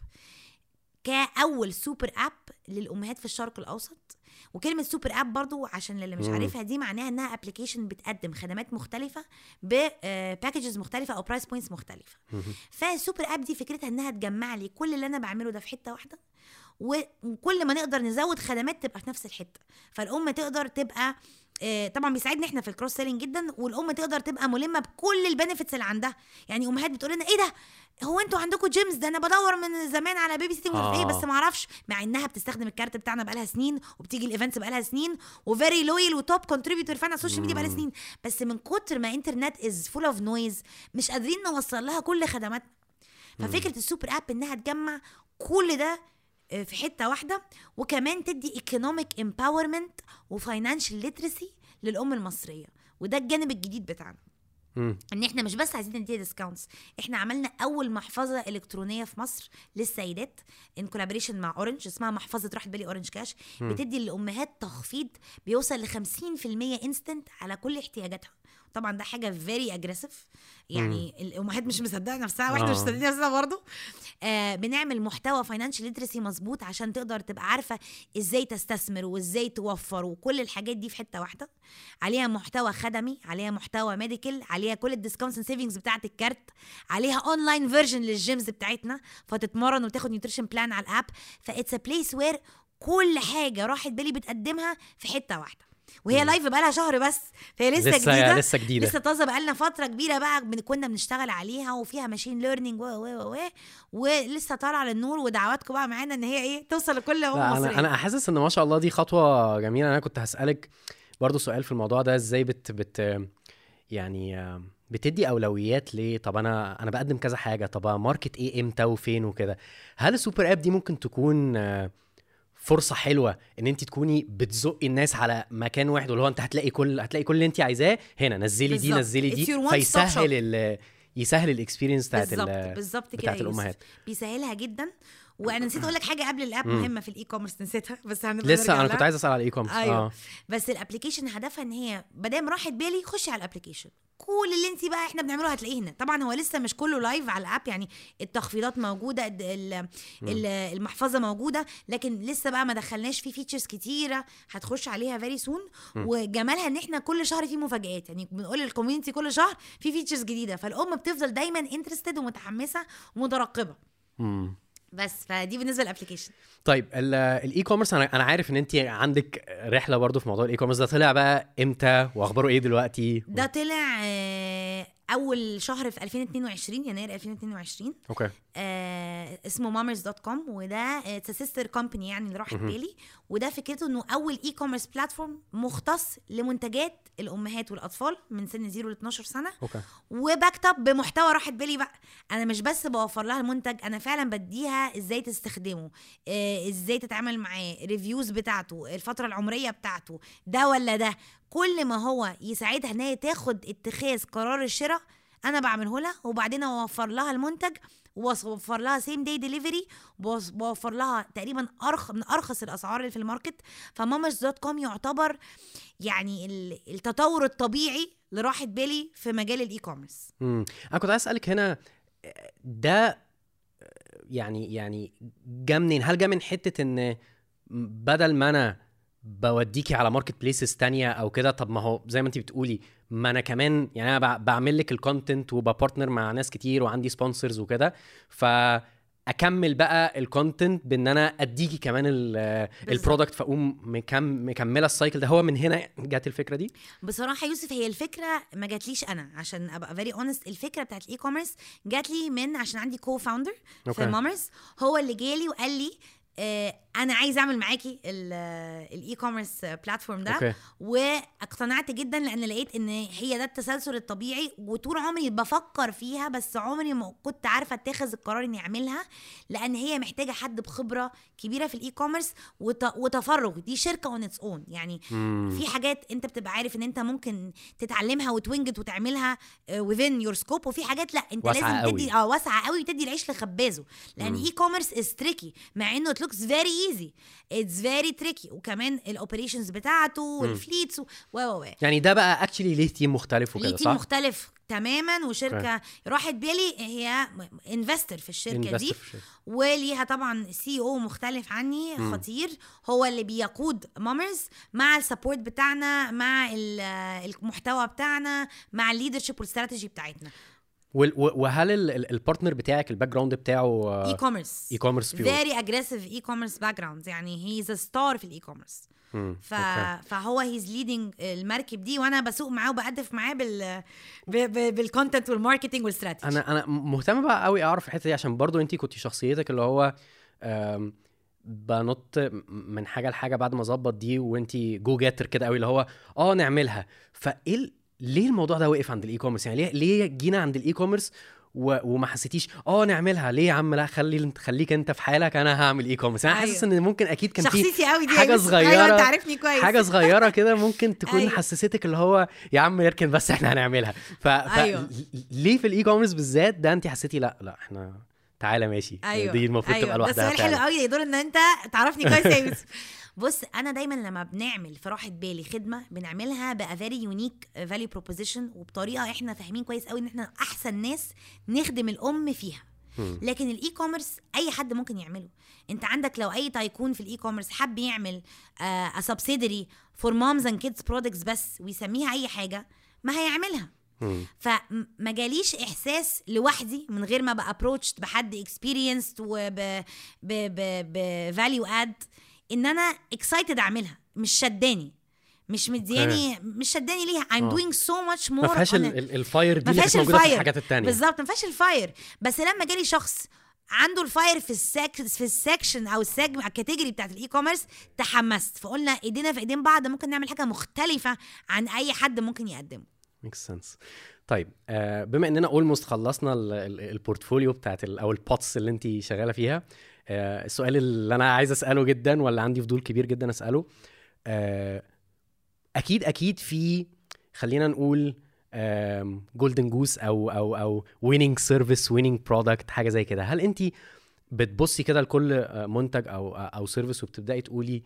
كاول سوبر اب للامهات في الشرق الاوسط. وكلمه سوبر اب برضو عشان اللي مش عارفها دي معناها انها ابلكيشن بتقدم خدمات مختلفه بباكجز مختلفه او برايس بوينتس مختلفه. فالسوبر اب دي فكرتها انها تجمع لي كل اللي انا بعمله ده في حته واحده وكل ما نقدر نزود خدمات تبقى في نفس الحته. فالام تقدر تبقى طبعا بيساعدنا احنا في الكروس سيلينج جدا والام تقدر تبقى ملمه بكل البنفيتس اللي عندها. يعني امهات بتقول لنا ايه ده هو انتوا عندكم جيمز ده انا بدور من زمان على بيبي سيتنج آه. ايه بس ما اعرفش مع انها بتستخدم الكارت بتاعنا بقالها سنين وبتيجي الايفنتس بقالها سنين وفيري لويال وتوب كونتريبيوتور فانا على السوشيال ميديا بقالها سنين. بس من كتر ما انترنت از فول اوف نويز مش قادرين نوصل لها كل خدماتنا. ففكره السوبر اب انها تجمع كل ده في حته واحده وكمان تدي ايكونوميك امباورمنت وفاينانشال ليترسي للام المصريه. وده الجانب الجديد بتاعنا مم. ان احنا مش بس عايزين ندي ديسكاونتس. احنا عملنا اول محفظه الكترونيه في مصر للسيدات ان كولابوريشن مع اورنج اسمها محفظه راحه بالي اورنج كاش. مم. بتدي للامهات تخفيض بيوصل ل خمسين في المية انستنت على كل احتياجاتها. طبعا ده حاجه فيري اجريسيف يعني مم. الامهات مش مصدقه نفسها واحنا مش مصدقين نفسنا برضه. آه بنعمل محتوى فاينانشال ليترسي مظبوط عشان تقدر تبقى عارفه ازاي تستثمر وازاي توفر وكل الحاجات دي في حته واحده. عليها محتوى خدمي عليها محتوى ميديكال عليها كل الديسكاونتس سيفنجز بتاعه الكارت عليها اونلاين فيرجن للجيمز بتاعتنا فتتمرن وتاخد نيوتريشن بلان على الاب. فايتس ا بليس وير كل حاجه راحه بالي بتقدمها في حته واحده وهي لايف بقالها شهر بس فهي لسه, لسه جديده لسه جديده لسه طازه بقالنا فتره كبيره بقى كنا بنشتغل عليها وفيها ماشين ليرنينج و و و ولسه طالعه للنور. ودعواتكم بقى معانا ان هي ايه توصل لكل ام مصريه. انا انا حاسس ان ما شاء الله دي خطوه جميله. انا كنت هسالك برضو سؤال في الموضوع ده ازاي بت بت يعني بتدي اولويات ليه. طب انا انا بقدم كذا حاجه طب ماركت ايه امتى وفين وكده. هل السوبر اب دي ممكن تكون فرصه حلوه ان انت تكوني بتزقي الناس على مكان واحد اللي هو انت هتلاقي كل هتلاقي كل اللي انت عايزاه هنا نزلي دي نزلي دي فيسهل ال يسهل الاكسبيرينس بتاعت بالظبط بتاعت الامهات بيسهلها جدا. وانا نسيت اقول لك حاجه قبل الاب مم. مهمه في الاي كوميرس نسيتها بس هنبقى لسه انا كنت عايز اسال على الاي كوميرس. أيوة. آه. بس الابلكيشن هدفها ان هي بدام راحت بالي خشي على الابلكيشن كل اللي انت بقى احنا بنعمله هتلاقيه هنا. طبعا هو لسه مش كله لايف على الاب يعني التخفيضات موجوده المحفظه موجوده لكن لسه بقى ما دخلناش فيه فيتشرز كتيره هتخش عليها فيري سون. وجمالها ان احنا كل شهر فيه مفاجآت يعني بنقول للكوميونتي كل شهر في فيتشرز جديده فالام بتفضل دايما انترستد ومتحمسه ومترقبه. امم بس فدي بالنسبه للابلكيشن. طيب الاي كوميرس انا انا عارف ان انت عندك رحله برضو في موضوع الاي كوميرس ده. طلع بقى امتى واخباره ايه دلوقتي؟ ده طلع آه اول شهر في ألفين واتنين وعشرين يناير ألفين واتنين وعشرين. اوكي. آه اسمه مامرز دوت كوم، وده سيستر كومباني يعني اللي راحت بالي. وده فكرته انه اول اي كوميرس بلاتفورم مختص لمنتجات الامهات والاطفال من سن زيرو ل اتناشر سنه. اوكي. وبكتب بمحتوى راحت بالي بقى. انا مش بس بوفر لها المنتج، انا فعلا بديها ازاي تستخدمه، آه ازاي تتعامل معاه، ريفيوز بتاعته، الفتره العمريه بتاعته، ده ولا ده، كل ما هو يساعدها ان هي تاخد اتخاذ قرار الشراء انا بعمله لها. وبعدين اوفر لها المنتج، ووفر لها سيم داي ديليفري، ووفر لها تقريبا ارخص من ارخص الاسعار اللي في الماركت. فمامرز دوت كوم يعتبر يعني التطور الطبيعي لراحت بالي في مجال الاي كوميرس. امم انا كنت عايز اسالك هنا، ده يعني يعني جا منين؟ هل جا من حته ان بدل ما انا بوديكي على ماركت بليسز تانية او كده، طب ما هو زي ما انتي بتقولي ما انا كمان يعني انا بعمل لك الكونتنت وببارتنر مع ناس كتير وعندي سبونسرز وكده، فاكمل بقى الكونتنت بان انا اديكي كمان البرودكت، فاقوم مكم مكمله السايكل ده. هو من هنا جات الفكره دي؟ بصراحه يوسف هي الفكره ما جاتليش انا، عشان ابقى فيري اونست. الفكره بتاعت الاي كوميرس جات لي من عشان عندي كو فاوندر في مامرز، هو اللي جالي وقال لي آه انا عايز اعمل معاكي الاي كوميرس بلاتفورم ده. أوكي. واقتنعت جدا لان لقيت ان هي ده التسلسل الطبيعي، وطول عمري بفكر فيها بس عمري ما كنت عارفه اتخذ القرار اني اعملها، لان هي محتاجه حد بخبره كبيره في الاي كوميرس وتفرغ. دي شركه اون اتس اون يعني. مم. في حاجات انت بتبقى عارف ان انت ممكن تتعلمها وتوينجت وتعملها within your scope، وفي حاجات لا انت لازم تدي اه واسعه قوي وتدي العيش لخبازه، لان اي كوميرس از تريكي مع انه looks very easy it's very tricky. وكمان الاوبريشنز بتاعته والفليتس و و يعني ده بقى اكشلي ليه تيم مختلف وكده، صح؟ ليه تيم مختلف تماما. وشركه okay. راحت بالي هي انفستر في الشركه دي، وليها طبعا سي او مختلف عني م. خطير، هو اللي بيقود مامرز مع السبورت بتاعنا، مع المحتوى بتاعنا، مع الليدرشيب والاستراتيجي بتاعتنا. وهل البارتنر بتاعك الباك جراوند بتاعه اي كوميرس اي كوميرس فيري اجريسيف اي كوميرس باك جراوند، يعني هي از ستار في الاي كوميرس. ف... فهو هيز ليدنج المركب دي، وانا بسوق معاه وبقدف معاه بال ب... ب... بالكونتنت والماركتنج والاستراتيجي. انا انا مهتمه بقى قوي اعرف الحته دي، عشان برضو انتي كنتي شخصيتك اللي هو بنط من حاجه لحاجه بعد ما اظبط دي، وانتي جو جاتر كده قوي اللي هو اه نعملها. فايه ليه الموضوع ده وقف عند الاي كوميرس؟ يعني ليه ليه جينا عند الاي كوميرس و... وما حسيتيش اه نعملها؟ ليه يا عم لا خلي خليك انت في حالك، انا هعمل اي كوميرس. انا أيوة. حاسس ان ممكن اكيد كان في حاجه صغيره. أيوة انت عارفني كويس. حاجه صغيره كده ممكن تكون أيوة. حسستك اللي هو يا عم يركن بس احنا هنعملها. ف... أيوة. ف... ليه في الاي كوميرس بالذات ده انت حسيتي لا لا احنا تعالى ماشي؟ أيوة. دي المفروض أيوة. تبقى لوحدها. ده سؤال حلو قوي يدور ان انت تعرفني كويس يا يوسف. بص انا دايما لما بنعمل في راحت بالي خدمه بنعملها بقى فيري يونيك فاليو بروبوزيشن، وبطريقه احنا فاهمين كويس قوي ان احنا احسن ناس نخدم الام فيها. لكن الاي كوميرس اي حد ممكن يعمله. انت عندك لو اي تايكون في الاي كوميرس حب يعمل ا سبسيدري فور مامز اند كيدز برودكتس بس ويسميها اي حاجه، ما هيعملها. فما جاليش احساس لوحدي من غير ما بقى ابروتشد بحد اكسبيرينسد وب بفاليو اد ان انا اكسايتد اعملها. مش شداني، مش مدياني، مش شداني ليها. I'm أوه. doing so much more. ما فيهاش الفاير دي اللي موجوده في الحاجات التانية. بالظبط، ما فيهاش الفاير. بس لما جالي شخص عنده الفاير في السك في السكشن او السجم الكاتيجوري بتاعت الاي كوميرس، تحمست. فقلنا ايدينا في ايدين بعض، ممكن نعمل حاجه مختلفه عن اي حد ممكن يقدمه. makes sense. طيب آه بما اننا اولموست خلصنا البورتفوليو بتاعت او البوتس اللي انت شغاله فيها، آه السؤال اللي انا عايز اساله جدا ولا عندي فضول كبير جدا اساله، آه اكيد اكيد في خلينا نقول جولدن جوس او او او ويننج سيرفيس، ويننج برودكت، حاجه زي كده. هل انت بتبصي كده لكل منتج او او سيرفيس وبتبداي تقولي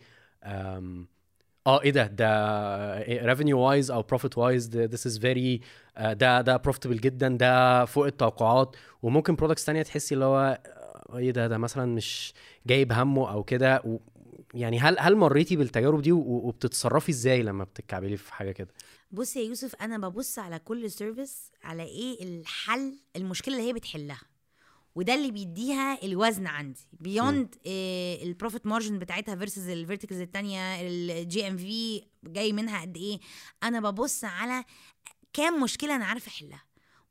اه ايه ده ده revenue wise او profit wise this is very uh, ده ده profitable جدا، ده فوق التوقعات، وممكن products تانية تحسي اللي هو ايه ده ده مثلا مش جايب همه او كده و... يعني هل هل مريتي بالتجارب دي وبتتصرفي ازاي لما بتكعبلي في حاجه كده؟ بص يا يوسف، انا ببص على كل سيرفيس على ايه الحل، المشكله اللي هي بتحلها، وده اللي بيديها الوزن عندي بيوند إيه البروفيت مارجن بتاعتها فيرسز الفيرتيكلز التانية، الجي ام في جاي منها قد ايه. انا ببص على كام مشكله انا عارفه احلها،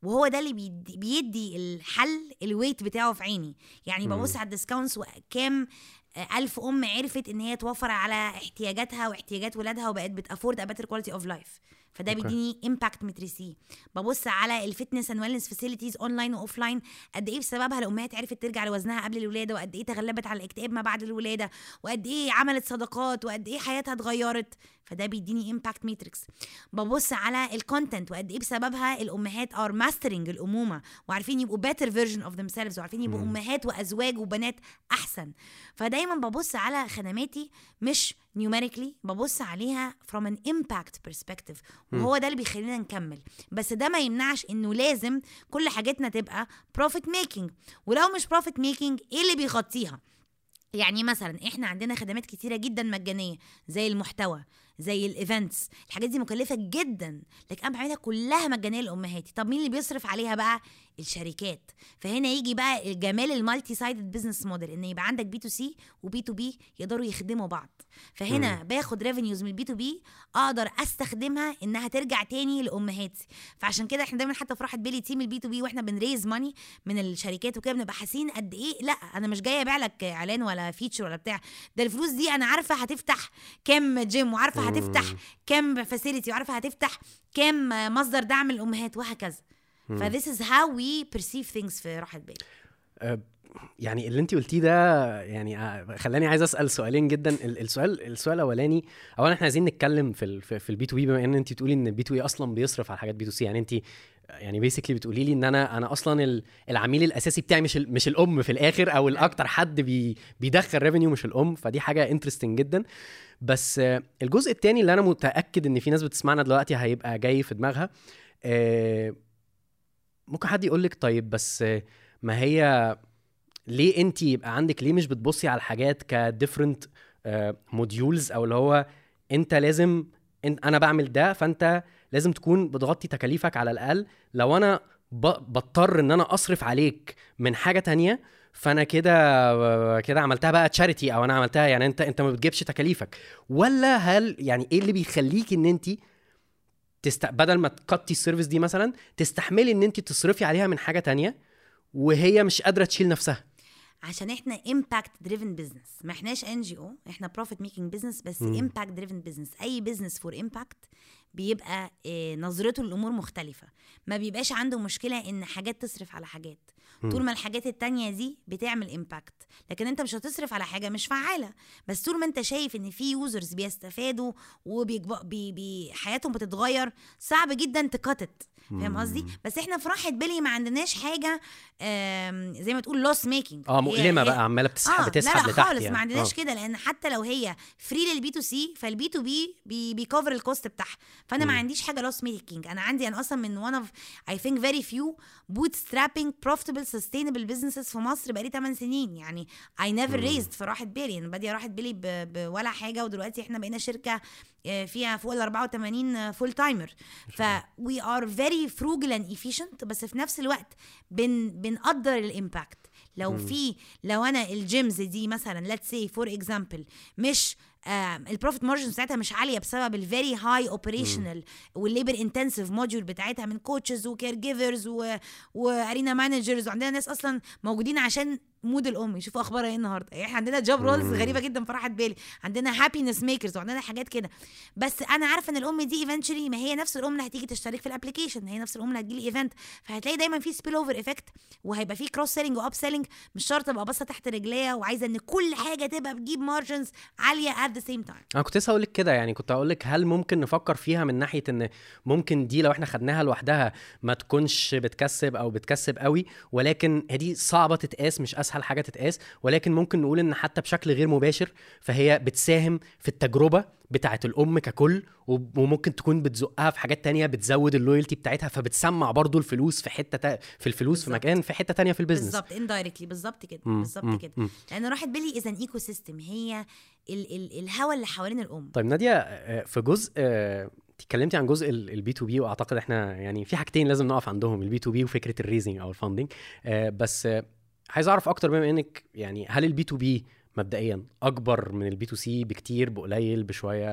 وهو ده اللي بيدي, بيدي الحل الويت بتاعه في عيني. يعني ببص على الديسكاونتس وكام ألف أم عرفت إن هي توفر على احتياجاتها واحتياجات ولادها وبقت بتأفورد a better quality of life. فده بيديني امباكت مترسي. ببص على الفتنس اند ويلنس فاسيلتيز اونلاين واوفلاين، قد ايه بسببها الامهات عرفت ترجع لوزنها قبل الولاده، وقد ايه تغلبت على الاكتئاب ما بعد الولاده، وقد ايه عملت صداقات، وقد ايه حياتها اتغيرت. فده بيديني امباكت ماتريكس. ببص على الكونتنت وقد ايه بسببها الامهات ار ماسترنج الامومه وعارفين يبقوا better version of themselves وعارفين يبقوا امهات وازواج وبنات احسن. فدايما ببص على خدماتي مش numerically، ببص عليها from an impact perspective، وهو ده اللي بيخلينا نكمل. بس ده ما يمنعش انه لازم كل حاجتنا تبقى profit making، ولو مش profit making ايه اللي بيغطيها؟ يعني مثلا احنا عندنا خدمات كتيرة جدا مجانية زي المحتوى، زي الايفنتس، الحاجات دي مكلفة جدا لكن انا بعملها كلها مجانية لامهاتي. طب مين اللي بيصرف عليها بقى؟ الشركات. فهنا يجي بقى الجمال المالتي سايدد بزنس موديل، ان يبقى عندك بي تو سي وبي تو بي يقدروا يخدموا بعض. فهنا م. باخد ريفينيوز من البي تو بي اقدر استخدمها انها ترجع تاني لامهاتي. فعشان كده احنا دايما حتى في راحة بالي تيم البي تو بي واحنا بنريز ماني من الشركات وكده بنبقى حاسين قد ايه لا انا مش جايه ابيع لك اعلان ولا فيتشر ولا بتاع، ده الفلوس دي انا عارفه هتفتح كام جيم، وعارفه هتفتح كام فاسيلتي، وعارفه هتفتح كام مصدر دعم للامهات وهكذا. ف this is how we perceive things في راحة بالي. أه يعني اللي انت قلتيه ده يعني خلاني عايز اسال سؤالين جدا. السؤال السؤال الاولاني، اولا احنا عايزين نتكلم في في البي تو بي، بما ان انت بتقولي ان البي تو بي اصلا بيصرف على حاجات بي تو سي. يعني انت يعني بيسيكلي بتقولي لي ان انا انا اصلا العميل الاساسي بتاعي مش مش الام في الاخر، او الاكتر حد بي بيدخل ريفينيو مش الام. فدي حاجه انترستنج جدا. بس الجزء الثاني اللي انا متاكد ان في ناس بتسمعنا دلوقتي هيبقى جاي في دماغها، ممكن حد يقول لك طيب بس ما هي ليه انت يبقى عندك، ليه مش بتبصي على الحاجات كديفرنت موديولز، او اللي هو انت لازم انت انا بعمل ده فانت لازم تكون بتغطي تكاليفك على الاقل. لو انا بضطر ان انا اصرف عليك من حاجه تانية فانا كده كده عملتها بقى تشاريتي، او انا عملتها يعني انت انت ما بتجيبش تكاليفك. ولا هل يعني ايه اللي بيخليك ان انت تست... بدل ما تقطي السيرفيس دي مثلا تستحملي ان انت تصرفي عليها من حاجه تانية وهي مش قادره تشيل نفسها؟ عشان احنا impact driven business، ما احناش ان جي او، احنا profit making business بس م. impact driven business. اي business for impact بيبقى اه نظرته للامور مختلفه، ما بيبقاش عنده مشكله ان حاجات تصرف على حاجات طول ما الحاجات التانية دي بتعمل امباكت. لكن انت مش هتصرف على حاجة مش فعالة، بس طول ما انت شايف ان في يوزرز بيستفادوا وحياتهم بتتغير صعب جدا تكتت. فاهم قصدي؟ بس احنا في راحة بالي ما عندناش حاجة زي ما تقول لوس ميكينج اه مؤلمة بقى عمالة بتسحب آه بتسحب لا لا لتحت خالص يعني. ما عندناش آه. كده، لان حتى لو هي فري للبي تو سي فالبي تو بي بيكفر الكوست بتاعها. فانا ما عنديش حاجة لوس ميكينج. انا عندي انا اصلا من one of I think very few bootstrapping profitable sustainable businesses في مصر بقالي ثمانية سنين. يعني I never raised في راحة بالي، انا بادية راحة بالي بولا حاجة، ودلوقتي احنا بقينا شركة فيها فوق ال أربعة وثمانين فول تايمر. ف we are very frugal and efficient، بس في نفس الوقت بن بنقدر الامباكت. لو في لو انا الجيمز دي مثلا let's say for example مش البروفيت مارجن بتاعتها مش عاليه بسبب الفيري هاي اوبريشنال والليبر انتنسيف موديول بتاعتها من كوتشز وكير جيفرز وارينا مانجرز، وعندنا ناس اصلا موجودين عشان مود الام يشوفوا اخبارها ايه النهارده. يعني احنا عندنا جوب رولز غريبه جدا في راحه بالي، عندنا هابينس ميكرز وعندنا حاجات كده. بس انا عارفه ان الام دي ايفنتشولي ما هي نفس الام اللي هتيجي تشترك في الابلكيشن، هي نفس الام اللي هتجي لي ايفنت، فهتلاقي دايما في سبيل اوفر افكت، وهيبقى في كروس سيلينج واب سيلينج. مش شرط ابقى باصه تحت رجليا وعايزه ان كل حاجه تبقى بتجيب مارجنز عاليه at the same time. انا كنت لسه هقول لك كده، يعني كنت هقول لك هل ممكن نفكر فيها من ناحيه ان ممكن دي لو احنا خدناها لوحدها ما تكونش بتكسب او بتكسب قوي، ولكن هي صعبه تتقاس، مش اسهل حاجه تتقاس، ولكن ممكن نقول ان حتى بشكل غير مباشر فهي بتساهم في التجربه بتاعه الام ككل، وممكن تكون بتزقها في حاجات تانية بتزود اللويالتي بتاعتها، فبتسمع برضو الفلوس في حته تا... في الفلوس بالزبط. في مكان في حته تانية في البيزنس بالظبط indirectly بالظبط كده بالظبط كده. لان راحت بالي اذا ايكو سيستم هي ال ال الهوا اللي حوالين الام. طيب نادية، في جزء اتكلمتي عن جزء البي تو بي، واعتقد احنا يعني في حاجتين لازم نقف عندهم، البي تو بي وفكره الريزنج او الفاندنج. بس عايز اعرف اكتر بما انك يعني هل البي تو بي مبدئيا اكبر من البي تو سي بكتير، بقليل، بشويه؟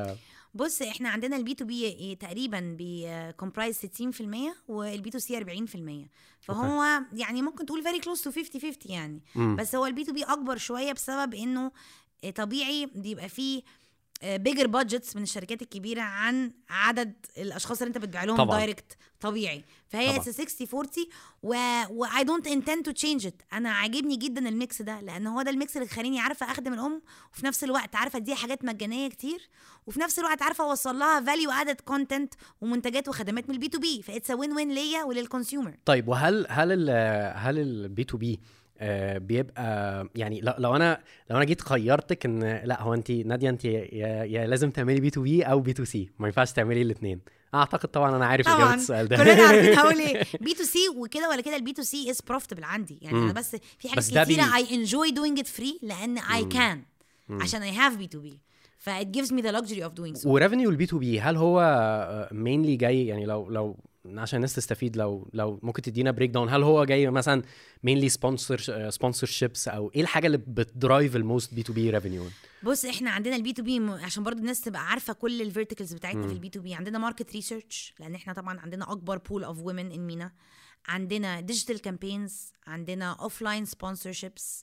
بص احنا عندنا البي تو بي تقريبا بيكمبرايز ستين في المية والبي تو سي أربعين في المية، فهو okay. يعني ممكن تقول very close to fifty fifty يعني. م. بس هو البي تو بي اكبر شويه بسبب انه طبيعي بيبقى فيه بيجر بادجتس من الشركات الكبيره عن عدد الاشخاص اللي انت بتبيع لهم دايركت طبيعي، فهي ستين أربعين و و I don't intend to change it. انا عاجبني جدا الميكس ده لان هو ده الميكس اللي خليني عارفه اخدم الام وفي نفس الوقت عارفه اديها حاجات مجانيه كتير وفي نفس الوقت عارفه اوصل لها فاليو ادد كونتنت ومنتجات وخدمات من البي تو بي، فاتس وين وين ليا وللكونسيومر. طيب وهل هل ال هل البي تو بي آه بيبقى يعني لو, لو انا لو انا جيت خيرتك ان لا هو انت ناديه انت يا, يا لازم تعملي بي تو بي او بي تو سي، ما ينفعش تعملي الاثنين، اعتقد طبعا انا عارف اجابه السؤال ده كلنا عارفين هقول ايه. بي تو سي وكده ولا كده البي تو سي از بروفيتبل عندي يعني. م. انا بس في حاجات كتيره اي انجوي دوينج ات فري لان اي كان عشان اي هاف بي تو بي، ف it gives me the luxury of doing so. وريفينيو البي تو بي هل هو مينلي جاي يعني لو لو عشان الناس تستفيد لو لو ممكن تدينا بريك داون، هل هو جاي مثلا مينلي سبونسر سبونسرشيبس او ايه الحاجه اللي بتدرايف الموست بي تو بي ريفينيو؟ بص احنا عندنا البي تو بي عشان برضو الناس تبقى عارفه كل الفيرتيكلز بتاعتنا في البي تو بي. عندنا ماركت ريسيرش لان احنا طبعا عندنا اكبر بول اوف وومن ان مينا، عندنا ديجيتال كامبينز، عندنا اوفلاين سبونسرشيبس،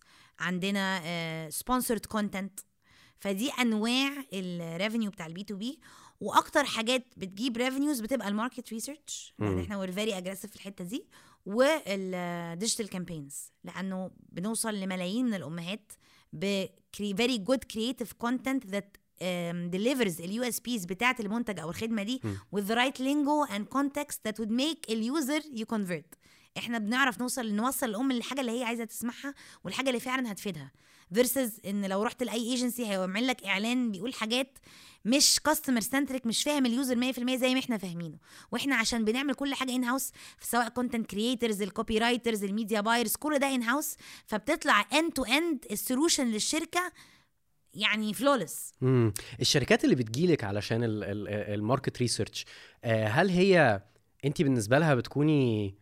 عندنا سبونسرد كونتنت، فدي انواع الريفينيو بتاع البي تو بي. واكتر حاجات بتجيب ريفينيوز بتبقى الماركت ريسيرش لان احنا وير فيري اجريسيف في الحته دي، والديجيتال كامبينز لانه بنوصل لملايين من الامهات ب very good creative content that um, delivers ال يو إس بيز بتاعت المنتج او الخدمه دي م. with the right lingo and context that would make ال user you convert. احنا بنعرف نوصل نوصل الام للحاجه اللي هي عايزه تسمعها والحاجه اللي فعلا هتفيدها versus ان لو رحت لاي ايجنسي هيعمل لك اعلان بيقول حاجات مش كاستمر سنتريك، مش فاهم اليوزر مية في المية زي ما احنا فاهمينه. واحنا عشان بنعمل كل حاجه ان هاوس سواء كونتنت كرييترز، الكوبي رايترز، الميديا بايرز، كل ده ان هاوس، فبتطلع اند تو اند السولوشن للشركه يعني فلولس. امم الشركات اللي بتجيلك علشان الماركت ريسيرش هل هي انت بالنسبه لها بتكوني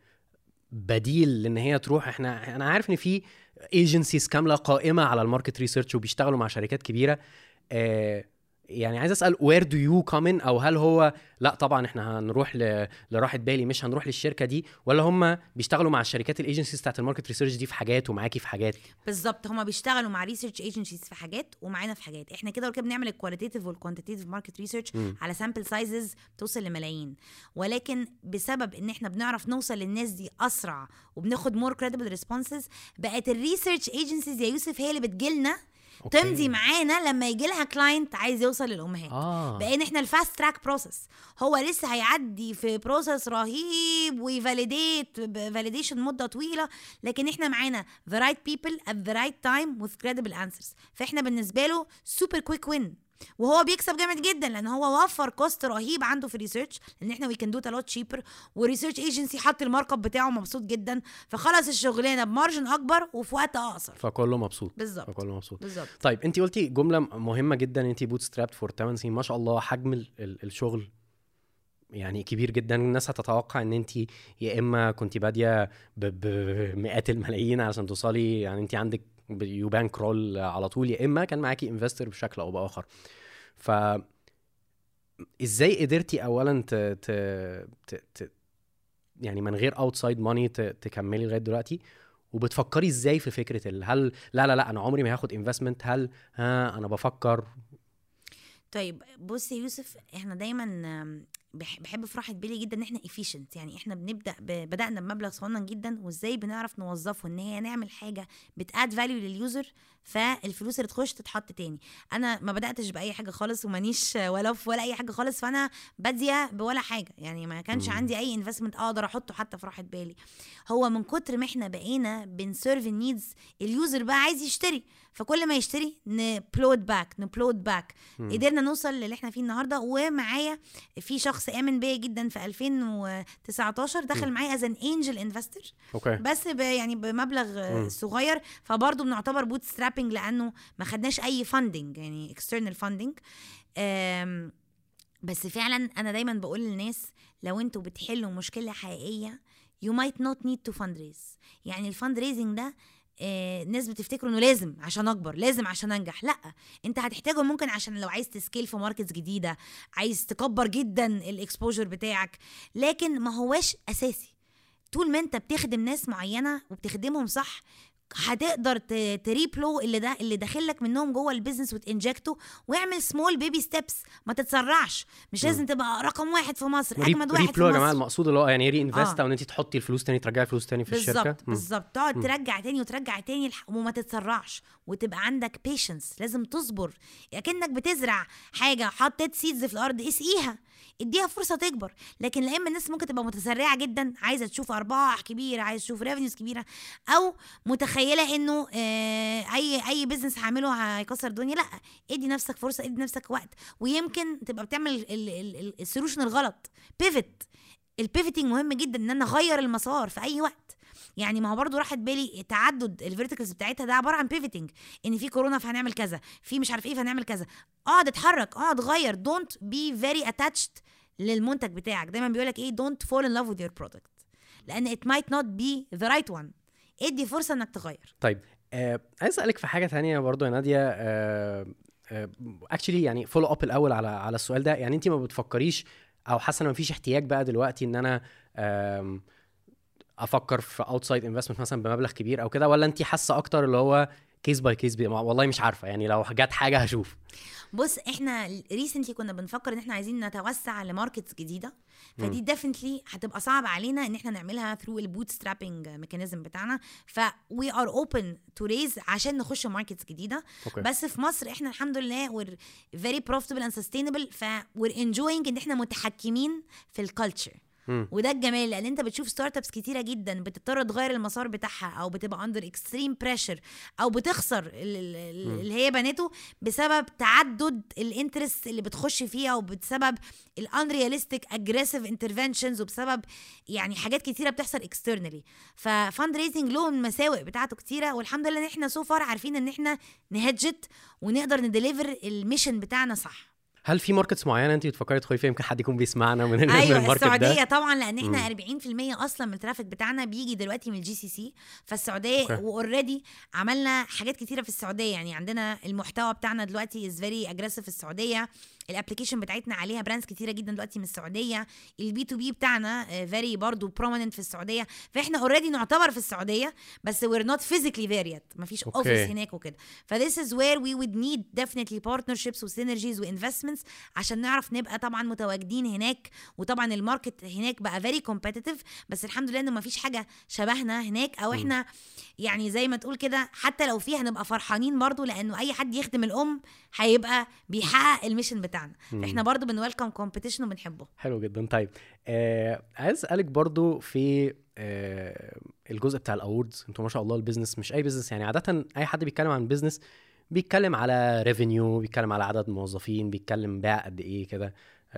بديل لان هي تروح؟ احنا انا عارف ان في ايجنسيز كامله قائمه على الماركت ريسيرش وبيشتغلوا مع شركات كبيره، آه يعني عايز اسال where do you come in، او هل هو لا طبعا احنا هنروح ل... لراحه بالي مش هنروح للشركه دي، ولا هم بيشتغلوا مع الشركات الايجنسيز بتاعت الماركت ريسيرش دي في حاجات ومعاكي في حاجات؟ بالظبط، هم بيشتغلوا مع ريسيرش ايجنسيز في حاجات ومعانا في حاجات. احنا كده وكده بنعمل الكواليتيتيف والكوانتيتيف ماركت ريسيرش على سامبل سايزز توصل لملايين، ولكن بسبب ان احنا بنعرف نوصل للناس دي اسرع وبناخد مور كريديبل ريسبونسز، بقت الريسيرش ايجنسيز يا يوسف هي اللي بتجيلنا أوكي. تمضي معانا لما يجي لها كلاينت عايز يوصل للامهات. آه. بقينا احنا الفاست تراك بروسس، هو لسه هيعدي في بروسس رهيب ويفاليديت فاليديشن مده طويله، لكن احنا معانا the right people at the right time with credible answers، فاحنا بالنسبه له سوبر كويك وين، وهو بيكسب جامد جدا لان هو وفر كوست رهيب عنده في الريسيرش، لان احنا وي كان دو ات تشيبر، والريسيرش ايجنسي حط المارك اب بتاعه مبسوط جدا، فخلص الشغلانه بمارجن اكبر وفي وقت اقصر، فكله مبسوط. بالظبط فكله مبسوط بالظبط. طيب انت قلتي جمله مهمه جدا، انت بوت سترابد فور ثمانية سنين، ما شاء الله حجم ال- ال- الشغل يعني كبير جدا. الناس هتتوقع ان انت يا اما كنت باديه بمئات الملايين عشان توصلي، يعني انت عندك يو بانك رول على طول، يا اما كان معاكي انفستر بشكل او باخر. ف ازاي قدرتي اولا ت... ت... ت... ت... يعني من غير اوتسايد ماني ت... تكملي لغايه دلوقتي؟ وبتفكري ازاي في فكره ال... هل لا لا لا انا عمري ما هاخد انفستمنت، هل ها انا بفكر؟ طيب بص يا يوسف، احنا دايما بحب في راحه بالي جدا ان احنا efficient، يعني احنا بنبدا ب... بدانا بمبلغ صغنن جدا، وازاي بنعرف نوظفه ان هي نعمل حاجه بتاد فاليو لليوزر، فالفلوس اللي تخش تتحط تاني. انا ما بداتش باي حاجه خالص ومانيش ولا في ولا اي حاجه خالص، فانا باديه بولا حاجه، يعني ما كانش م. عندي اي انفستمنت اقدر احطه حتى في راحه بالي. هو من كتر ما احنا بقينا بنسيرف النيدز، اليوزر بقى عايز يشتري، فكل ما يشتري نبلود باك نبلود باك قدرنا نوصل للي احنا فيه النهارده. ومعايا في شخص امن بيا جدا في ألفين وتسعتاشر دخل معايا از ان انجل انفستر، بس يعني بمبلغ م. صغير، فبرضه بنعتبر بوت سترابنج لانه ما خدناش اي فاندنج، يعني اكسترنال فاندنج. بس فعلا انا دايما بقول للناس لو انتوا بتحلوا مشكله حقيقيه you might not need to fundraise. يعني الفاندريزنج ده آه ناس بتفتكروا انه لازم عشان اكبر، لازم عشان انجح. لا، انت هتحتاجه ممكن عشان لو عايز تسكيل في ماركتس جديده، عايز تكبر جدا الاكسبوجر بتاعك، لكن ما هواش اساسي. طول ما انت بتخدم ناس معينه وبتخدمهم صح، هتقدر تريبلو اللي ده اللي داخلك منهم جوه البيزنس وتنجكته، واعمل سمول بيبي ستيبس، ما تتسرعش. مش لازم تبقى رقم واحد في مصر، اجمد واحد في مصر. يا جماعه المقصود اللي هو يعني ري انفست، او ان انت تحطي الفلوس تاني، ترجعي فلوس تاني في بالزبط الشركه. بالظبط، تقعد ترجع تاني وترجع تاني وما تتسرعش، وتبقى عندك بيشنس. لازم تصبر، اكنك بتزرع حاجه، حطيت سيدز في الارض، اسقيها، اديها فرصه تكبر. لكن لا، اما الناس ممكن تبقى متسرعه جدا، عايزه تشوف ارباح كبيره، عايزه تشوف ريفينيوز كبيره، او متخيله انه آه اي اي بزنس هعمله هيكسر الدنيا. لا، ادي نفسك فرصه، ادي نفسك وقت، ويمكن تبقى بتعمل السولوشن الغلط. بيفت، البيفتنج مهم جدا، ان انا اغير المسار في اي وقت. يعني ما هو برضو راحت بالي تعدد الفيرتيكلز بتاعتها، ده عباره عن بيفتنج، ان في كورونا فهنعمل كذا، في مش عارف ايه فهنعمل كذا. اقعد اتحرك، اقعد غير. دونت بي فيري اتاتشد للمنتج بتاعك. دايما بيقولك ايه، دونت فول ان لاف وذ يور برودكت، لان it might not be the right one. ادي فرصه انك تغير. طيب آه، عايز اسالك في حاجه تانية برضو يا ناديه. آه اكشلي uh, يعني فولو اب الاول على على السؤال ده. يعني انت ما بتفكريش او حاسه ان مفيش احتياج بقى دلوقتي ان انا uh, افكر في اوتسايد انفستمنت مثلا بمبلغ كبير او كده، ولا انت حاسه اكتر اللي هو كيس باي كيس؟ والله مش عارفه، يعني لو جت حاجه هشوف. بص، احنا ريسنتلي كنا بنفكر ان احنا عايزين نتوسع لماركتس جديده، فدي ديفنتلي هتبقى صعب علينا ان احنا نعملها ثرو البوت سترابينج ميكانيزم بتاعنا. ف we are open to raise عشان نخش ماركتس جديده. okay. بس في مصر احنا الحمد لله we're very profitable and sustainable، ف we're enjoying ان احنا متحكمين في الكالتشر. مم. وده الجمال، لان انت بتشوف ستارت ابس كتيره جدا بتضطر تغير المسار بتاعها، او بتبقى اندر اكستريم بريشر، او بتخسر اللي هي بنته بسبب تعدد الانترست اللي بتخش فيها، وبسبب الانرياليستيك اجريسيف انترفنشنز، وبسبب يعني حاجات كتيره بتحصل اكسترنالي. ففاند ريزنج له المساوئ بتاعته كتيره، والحمد لله ان احنا سو فار عارفين ان احنا نهجت ونقدر نديليفر الميشن بتاعنا صح. هل في ماركتس معينه انت بتفكري تدخلي فيها يمكن حد يكون بيسمعنا من أيوة الماركت ده؟ السعوديه طبعا، لان احنا مم. أربعين في المية اصلا من الترافيك بتاعنا بيجي دلوقتي من الجي سي سي. فالسعوديه واوريدي عملنا حاجات كتيره في السعوديه. يعني عندنا المحتوى بتاعنا دلوقتي از فيري اجريسيف في السعوديه، الابلكيشن بتاعتنا عليها براندز كتيره جدا دلوقتي من السعوديه، البي تو بي بتاعنا فيري برضو بروميننت في السعوديه. فاحنا اوريدي نعتبر في السعوديه، بس we're not physically there yet، مفيش اوفيس هناك وكده. فthis is where we would need definitely partnerships وsynergies وinvestments عشان نعرف نبقى طبعا متواجدين هناك. وطبعا الماركت هناك بقى very competitive، بس الحمد لله انه مفيش حاجه شبهنا هناك، او احنا يعني زي ما تقول كده حتى لو فيها هنبقى فرحانين برضو، لانه اي حد يخدم الام هيبقى بيحقق الميشن بتاعنا. فاحنا برضو بنويلكم كومبيتيشن وبنحبه. حلو جدا. طيب آه عايز اسالك برضو في آه الجزء بتاع الاوردز. انتوا ما شاء الله البيزنس مش اي بيزنس، يعني عاده اي حد بيتكلم عن بيزنس بيتكلم على ريفينيو، بيتكلم على عدد موظفين، بيتكلم بيع قد ايه كده.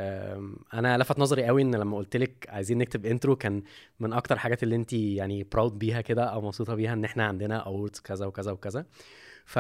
انا لفت نظري قوي ان لما قلت لك عايزين نكتب انترو، كان من اكتر حاجات اللي انت يعني براود بيها كده او مبسوطه بيها ان احنا عندنا اووردز كذا وكذا وكذا. ف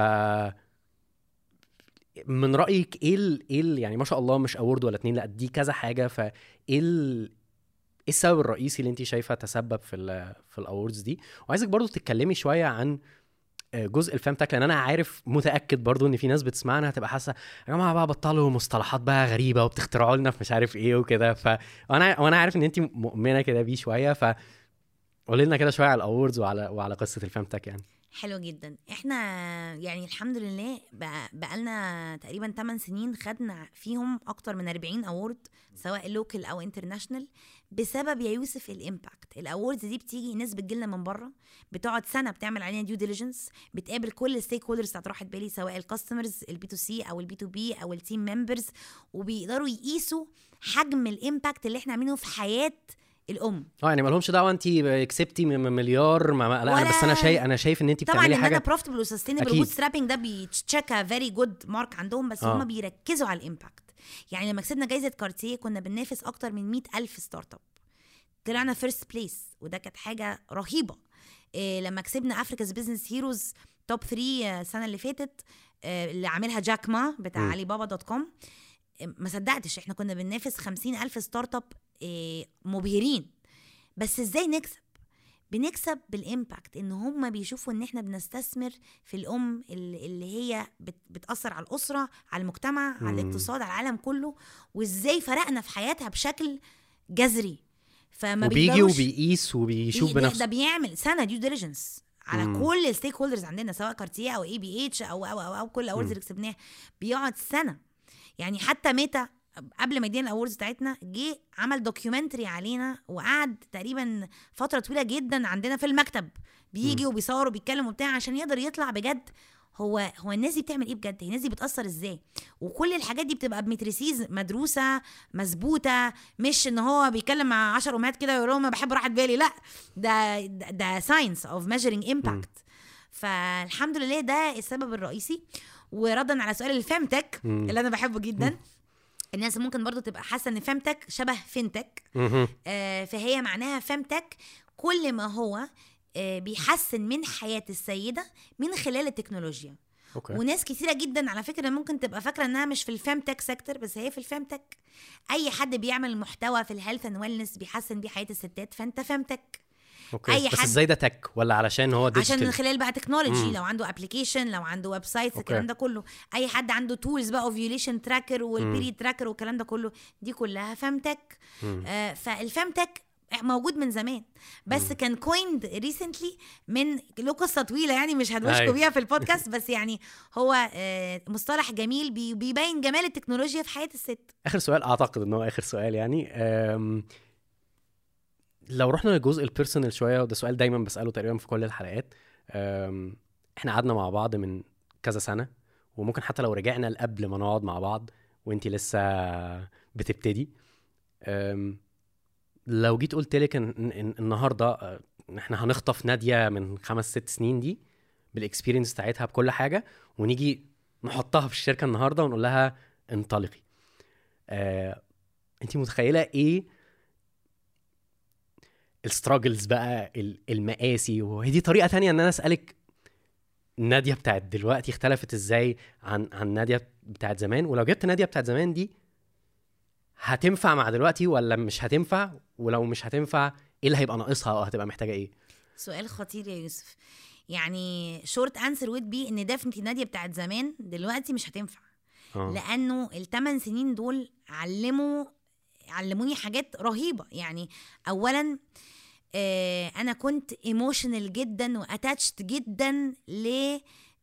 من رايك ايه ال... ايه ال... يعني ما شاء الله مش اوورد ولا اتنين، لا دي كذا حاجه. فايه ال... ايه السبب الرئيسي اللي انت شايفه تسبب في ال... في الاووردز دي؟ وعايزك برضو تتكلمي شويه عن جزء الفهم تاك، لان انا عارف متاكد برضو ان في ناس بتسمعنا هتبقى حاسه يا جماعه بقى بطلوا مصطلحات بقى غريبه وبتخترعوا لنا في مش عارف ايه وكده. فانا وانا عارف ان انت مؤمنه كده بيه شويه، فقولي لنا كده شويه على الاووردز وعلى وعلى قصه الفهم تاك. يعني حلو جدا. احنا يعني الحمد لله بقى بقالنا تقريبا ثمانية سنين خدنا فيهم اكتر من أربعين اوورد، سواء لوكال او انترناشنال، بسبب يا يوسف الامباكت. الاووردز دي بتيجي ناس بتجيلنا من بره، بتقعد سنه بتعمل علينا ديو ديليجنس، بتقابل كل الستيك هولدرز بتاعت راحت بالي، سواء الكاستمرز البي تو سي او البي تو بي او التيم ممبرز، وبيقدروا يقيسوا حجم الامباكت اللي احنا عاملينه في حياه الام. اه يعني ما لهمش دعوه انت كسبتي مليار ما لا، بس انا شايف انا شايف ان انت بتعملي حاجه طبعا. انا بروفيتبل وسستينبل وبوت سترابينج ده بيتشيكا فيري جود مارك عندهم، بس آه. هم بيركزوا على الامباكت. يعني لما كسبنا جائزه كارتيه كنا بننافس اكتر من مئة ألف ستارت اب، طلعنا فيرست بليس، وده كانت حاجه رهيبه. إيه لما كسبنا افريكا's بزنس هيروز توب ثلاثة السنه اللي فاتت، إيه اللي عاملها جاك ما بتاع م. علي بابا دوت كوم، إيه ما صدقتش احنا كنا بننافس خمسين ألف ستارت اب إيه مبهرين. بس ازاي نكسب؟ بنكسب بالامباكت، ان هم بيشوفوا ان احنا بنستثمر في الام اللي هي بتأثر على الأسرة، على المجتمع، على الاقتصاد، على العالم كله، وازاي فرقنا في حياتها بشكل جذري. فما وبيجي وبيقيس وبيشوف بنفسه. ده بيعمل سنة ديو ديليجنس على مم. كل الستيك هولدرز عندنا، سواء كارتيه او اي بي اتش او او او, أو كل الاوردز اللي كسبناها، بيقعد سنة. يعني حتى ميتا قبل ما يدينا الاوردز بتاعتنا جه عمل دوكيومنتري علينا، وقعد تقريبا فتره طويله جدا عندنا في المكتب بيجي وبيصور وبيتكلم وبتاع، عشان يقدر يطلع بجد هو هو الناس دي بتعمل ايه بجد، الناس دي بتاثر ازاي. وكل الحاجات دي بتبقى بمترسيز مدروسه مظبوطه، مش ان هو بيتكلم مع عشر امهات كده ويقول لهم بحب راحه بالي، لا، ده ده ساينس اوف ميجرينج امباكت. فالحمد لله ده السبب الرئيسي. وردا على سؤال الفيمتك اللي انا بحبه جدا، مم. الناس ممكن برضو تبقى حاسه ان فيمتك شبه فينتك، آه فهي معناها فيمتك كل ما هو آه بيحسن من حياه السيده من خلال التكنولوجيا. أوكي. وناس كثيره جدا على فكره ممكن تبقى فاكره انها مش في الفيمتك سيكتور، بس هي في الفيمتك. اي حد بيعمل محتوى في الهيلث اند ويلنس بيحسن بيه حياه الستات، فانت فيمتك. أوكي. اي بس ازاي ده تك ولا علشان هو ديجيتال؟ عشان من خلال بقى تكنولوجي، لو عنده ابلكيشن، لو عنده ويب سايتس، الكلام ده كله. اي حد عنده تولز بقى اوفيوليشن تراكر والبيري تراكر والكلام ده كله، دي كلها فيمتك. آه فالفيمتك موجود من زمان، بس مم. كان كويند ريسنتلي من له قصه طويله يعني مش هدوشكوا بيها في البودكاست، بس يعني هو آه مصطلح جميل بيبين جمال التكنولوجيا في حياه الست. اخر سؤال، اعتقد ان هو اخر سؤال يعني، لو رحنا للجزء البيرسونال شويه، وده سؤال دايما بساله تقريبا في كل الحلقات. احنا قعدنا مع بعض من كذا سنه، وممكن حتى لو رجعنا لقبل ما نقعد مع بعض وانتي لسه بتبتدي، لو جيت قلت لك ان, إن النهارده احنا هنخطف نادية من خمس ست سنين دي بالاكسبيرينس بتاعتها بكل حاجه، ونيجي نحطها في الشركه النهارده ونقول لها انطلقي، اه انتي متخيله ايه الستراجلز بقى، المقاسي؟ وهي دي طريقه تانية ان انا اسالك نادية بتاعت دلوقتي اختلفت ازاي عن عن نادية بتاعت زمان، ولو جبت نادية بتاعت زمان دي هتنفع مع دلوقتي ولا مش هتنفع، ولو مش هتنفع ايه اللي هيبقى ناقصها او هتبقى محتاجه ايه؟ سؤال خطير يا يوسف. يعني شورت انسر وود بي ان ديفنتلي نادية بتاعت زمان دلوقتي مش هتنفع. أوه. لانه الثمان سنين دول علموا علموني حاجات رهيبه. يعني اولا آه انا كنت ايموشنال جدا واتاتشت جدا ل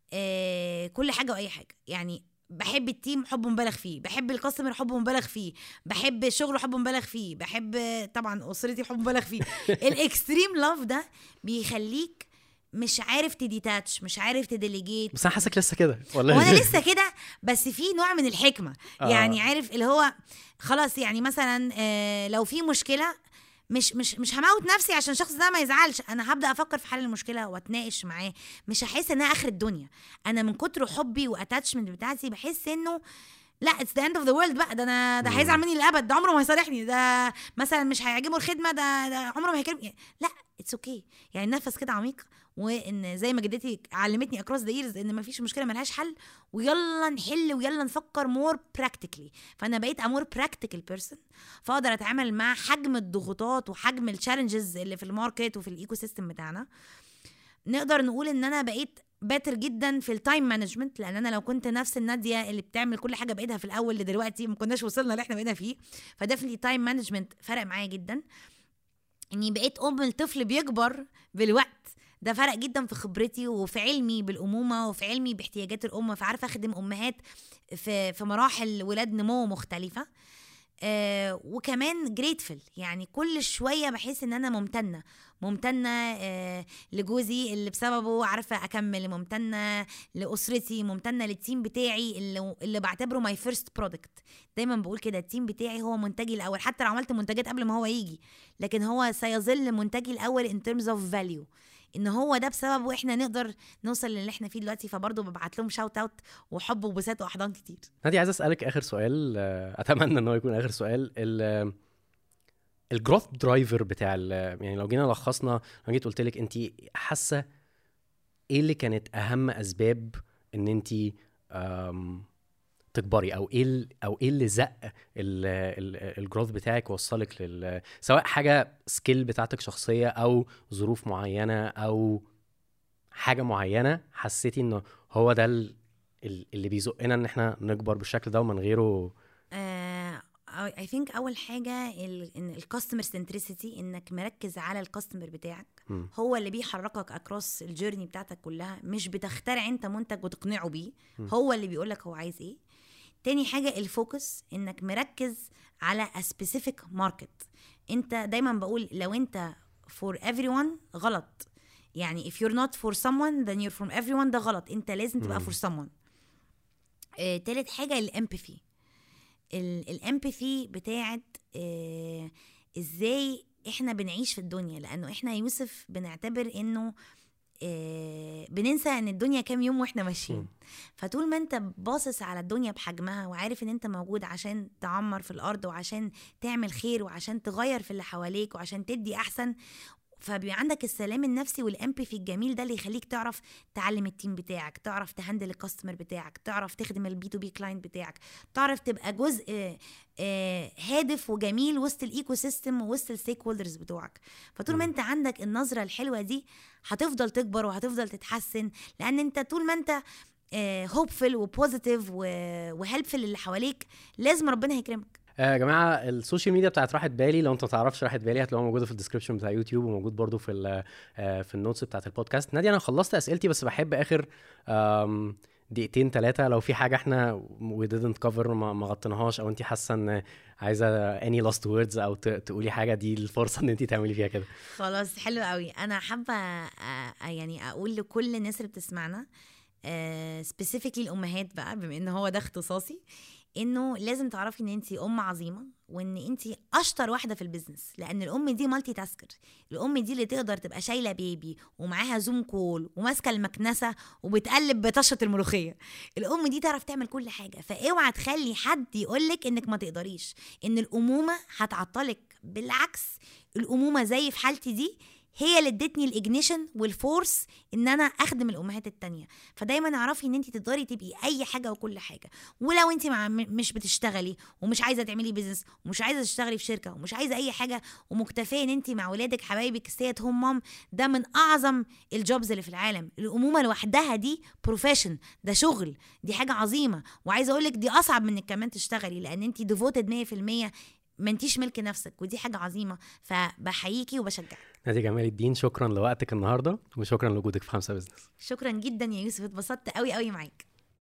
آه كل حاجه واي حاجه. يعني بحب التيم حب مبالغ فيه، بحب الكاستمر حب مبالغ فيه، بحب الشغل حب مبالغ فيه، بحب طبعا اسرتي حب مبالغ فيه. الاكستريم لاف ده بيخليك مش عارف تديتاتش، مش عارف تديليجيت. بس انا حاسك لسه كده والله. وانا لسه كده، بس في نوع من الحكمه. آه. يعني عارف اللي هو خلاص، يعني مثلا آه لو في مشكله مش مش مش هموت نفسي عشان الشخص ده ما يزعلش، انا هبدا افكر في حل المشكله واتناقش معاه. مش هحس انها اخر الدنيا. انا من كتر حبي واتاتشمنت بتاعتي بحس انه لا اتس ذا اند اوف ذا وورلد بقى. ده انا ده هيزعل مني للابد، ده عمره ما هيصالحني، ده مثلا مش هيعجبه الخدمه، ده, ده عمره ما هيكلم. لا اتس اوكي okay. يعني نفس كده عميق، وان زي ما جدتي علمتني اكروس ذا ييرز ان مفيش مشكله ملهاش حل، ويلا نحل ويلا نفكر مور براكتيكلي. فانا بقيت امور براكتيكال بيرسون، فاقدر اتعامل مع حجم الضغوطات وحجم التشالنجز اللي في الماركت وفي الايكو سيستم بتاعنا. نقدر نقول ان انا بقيت باتر جدا في التايم مانجمنت، لان انا لو كنت نفس النادية اللي بتعمل كل حاجه بايدها في الاول لدلوقتي ما كناش وصلنا اللي احنا بقينا فيه. فدفنتلي تايم مانجمنت فرق معايا جدا. اني بقيت ام الطفل بيكبر بالوقت، ده فرق جدا في خبرتي وفي علمي بالامومه وفي علمي باحتياجات الام، فعارفه اخدم امهات في في مراحل ولاد نمو مختلفه. آه وكمان جريتفل، يعني كل شويه بحس ان انا ممتنه ممتنه آه لجوزي اللي بسببه عارفه اكمل، ممتنه لاسرتي، ممتنه للتيم بتاعي اللي, اللي بعتبره ماي فيرست برودكت. دايما بقول كده، التيم بتاعي هو منتجي الاول، حتى لو عملت منتجات قبل ما هو يجي، لكن هو سيظل منتجي الاول in terms of value. ان هو ده بسببه احنا نقدر نوصل للي احنا فيه دلوقتي. فبرضه ببعت لهم شاوت اوت وحب وبسات واحضان كتير. نادي عايز اسالك اخر سؤال، اتمنى ان هو يكون اخر سؤال. الجروث درايفر بتاع، يعني لو جينا لخصنا، لو جيت قلت لك انت حاسه ايه اللي كانت اهم اسباب ان انت تكبري، او ايه ال- او ايه اللي زق الجروث بتاعك وصلك لل، سواء حاجه سكيل بتاعتك شخصيه او ظروف معينه او حاجه معينه حسيتي انه هو ده ال- ال- اللي بيزقنا ان احنا نكبر بالشكل ده ومن غيره؟ اي ثينك اول حاجه ال- ان الكاستمر سنتريسيتي، انك مركز على الكاستمر بتاعك، م. هو اللي بيحركك اكروس الجيرني بتاعتك كلها، مش بتخترع انت منتج وتقنعه بيه، م. هو اللي بيقولك هو عايز ايه. تاني حاجه الفوكس، انك مركز على a specific market. انت دايما بقول لو انت for everyone غلط، يعني if you're not for someone then you're from everyone، ده غلط، انت لازم تبقى م. for someone. آه، تالت حاجه الامباثي. الامباثي بتاعت آه ازاي احنا بنعيش في الدنيا، لانه احنا يوسف بنعتبر انه آه بننسى ان الدنيا كام يوم واحنا ماشيين. فطول ما انت باصص على الدنيا بحجمها وعارف ان انت موجود عشان تعمر في الارض وعشان تعمل خير وعشان تغير في اللي حواليك وعشان تدي احسن، فبيبقى عندك السلام النفسي والامباثي الجميل ده اللي يخليك تعرف تعلم التيم بتاعك، تعرف تهندل الكاستمر بتاعك، تعرف تخدم البي تو بي كلاينت بتاعك، تعرف تبقى جزء آه، آه، هادف وجميل وسط الايكو سيستم ووسط الستيك هولدرز بتوعك. فطول ما انت عندك النظره الحلوه دي هتفضل تكبر وهتفضل تتحسن، لان انت طول ما انت هوبفل وبوزيتيف وهيلبفل اللي حواليك لازم ربنا هيكرمك. يا جماعه السوشيال ميديا بتاعت راحت بالي، لو انت ما تعرفش راحت بالي هتلاقوها موجوده في الديسكربشن بتاع يوتيوب وموجود برضو في ال في النوتس بتاعت البودكاست. نادية انا خلصت اسئلتي، بس بحب اخر آم، دقيقتين ثلاثه لو في حاجه احنا we didn't cover ما ما غطيناهاش، او انت حاسه ان عايزه any last words او ت- تقولي حاجه، دي الفرصه ان انت تعملي فيها كده. خلاص حلو قوي. انا حابه آه، يعني اقول لكل الناس اللي بتسمعنا سبيسيفيكلي الامهات بقى، بما ان هو ده اختصاصي، انه لازم تعرفي ان انت ام عظيمه وان انت اشطر واحده في البيزنس، لان الام دي مالتي تاسكر. الام دي اللي تقدر تبقى شايله بيبي ومعاها زوم كول وماسكه المكنسه وبتقلب بطشه الملوخيه. الام دي تعرف تعمل كل حاجه، فاوعى تخلي حد يقولك انك ما تقدريش، ان الامومه هتعطلك. بالعكس، الامومه زي في حالتي دي هي اللي ادتني الاجنيشن والفورس ان انا اخدم الامهات التانية. فدايما اعرفي ان انت تقدري تبقي اي حاجه وكل حاجه. ولو انت مع مش بتشتغلي ومش عايزه تعملي بيزنس ومش عايزه تشتغلي في شركه ومش عايزه اي حاجه ومكتفيه ان انت مع ولادك حبايبك ستيت هوم مام، ده من اعظم الجوبز اللي في العالم. الامومه لوحدها دي بروفيشن، ده شغل، دي حاجه عظيمه. وعايزه اقول لك دي اصعب من انك كمان تشتغلي، لان انت ديفوتد مية في المية، ما انتيش ملك نفسك، ودي حاجه عظيمه. فبحييكي وبشجعك. نادية جمال الدين، شكرا لوقتك النهارده وشكرا لوجودك في خمسة بزنس. شكرا جدا يا يوسف، اتبسطت قوي قوي معاك.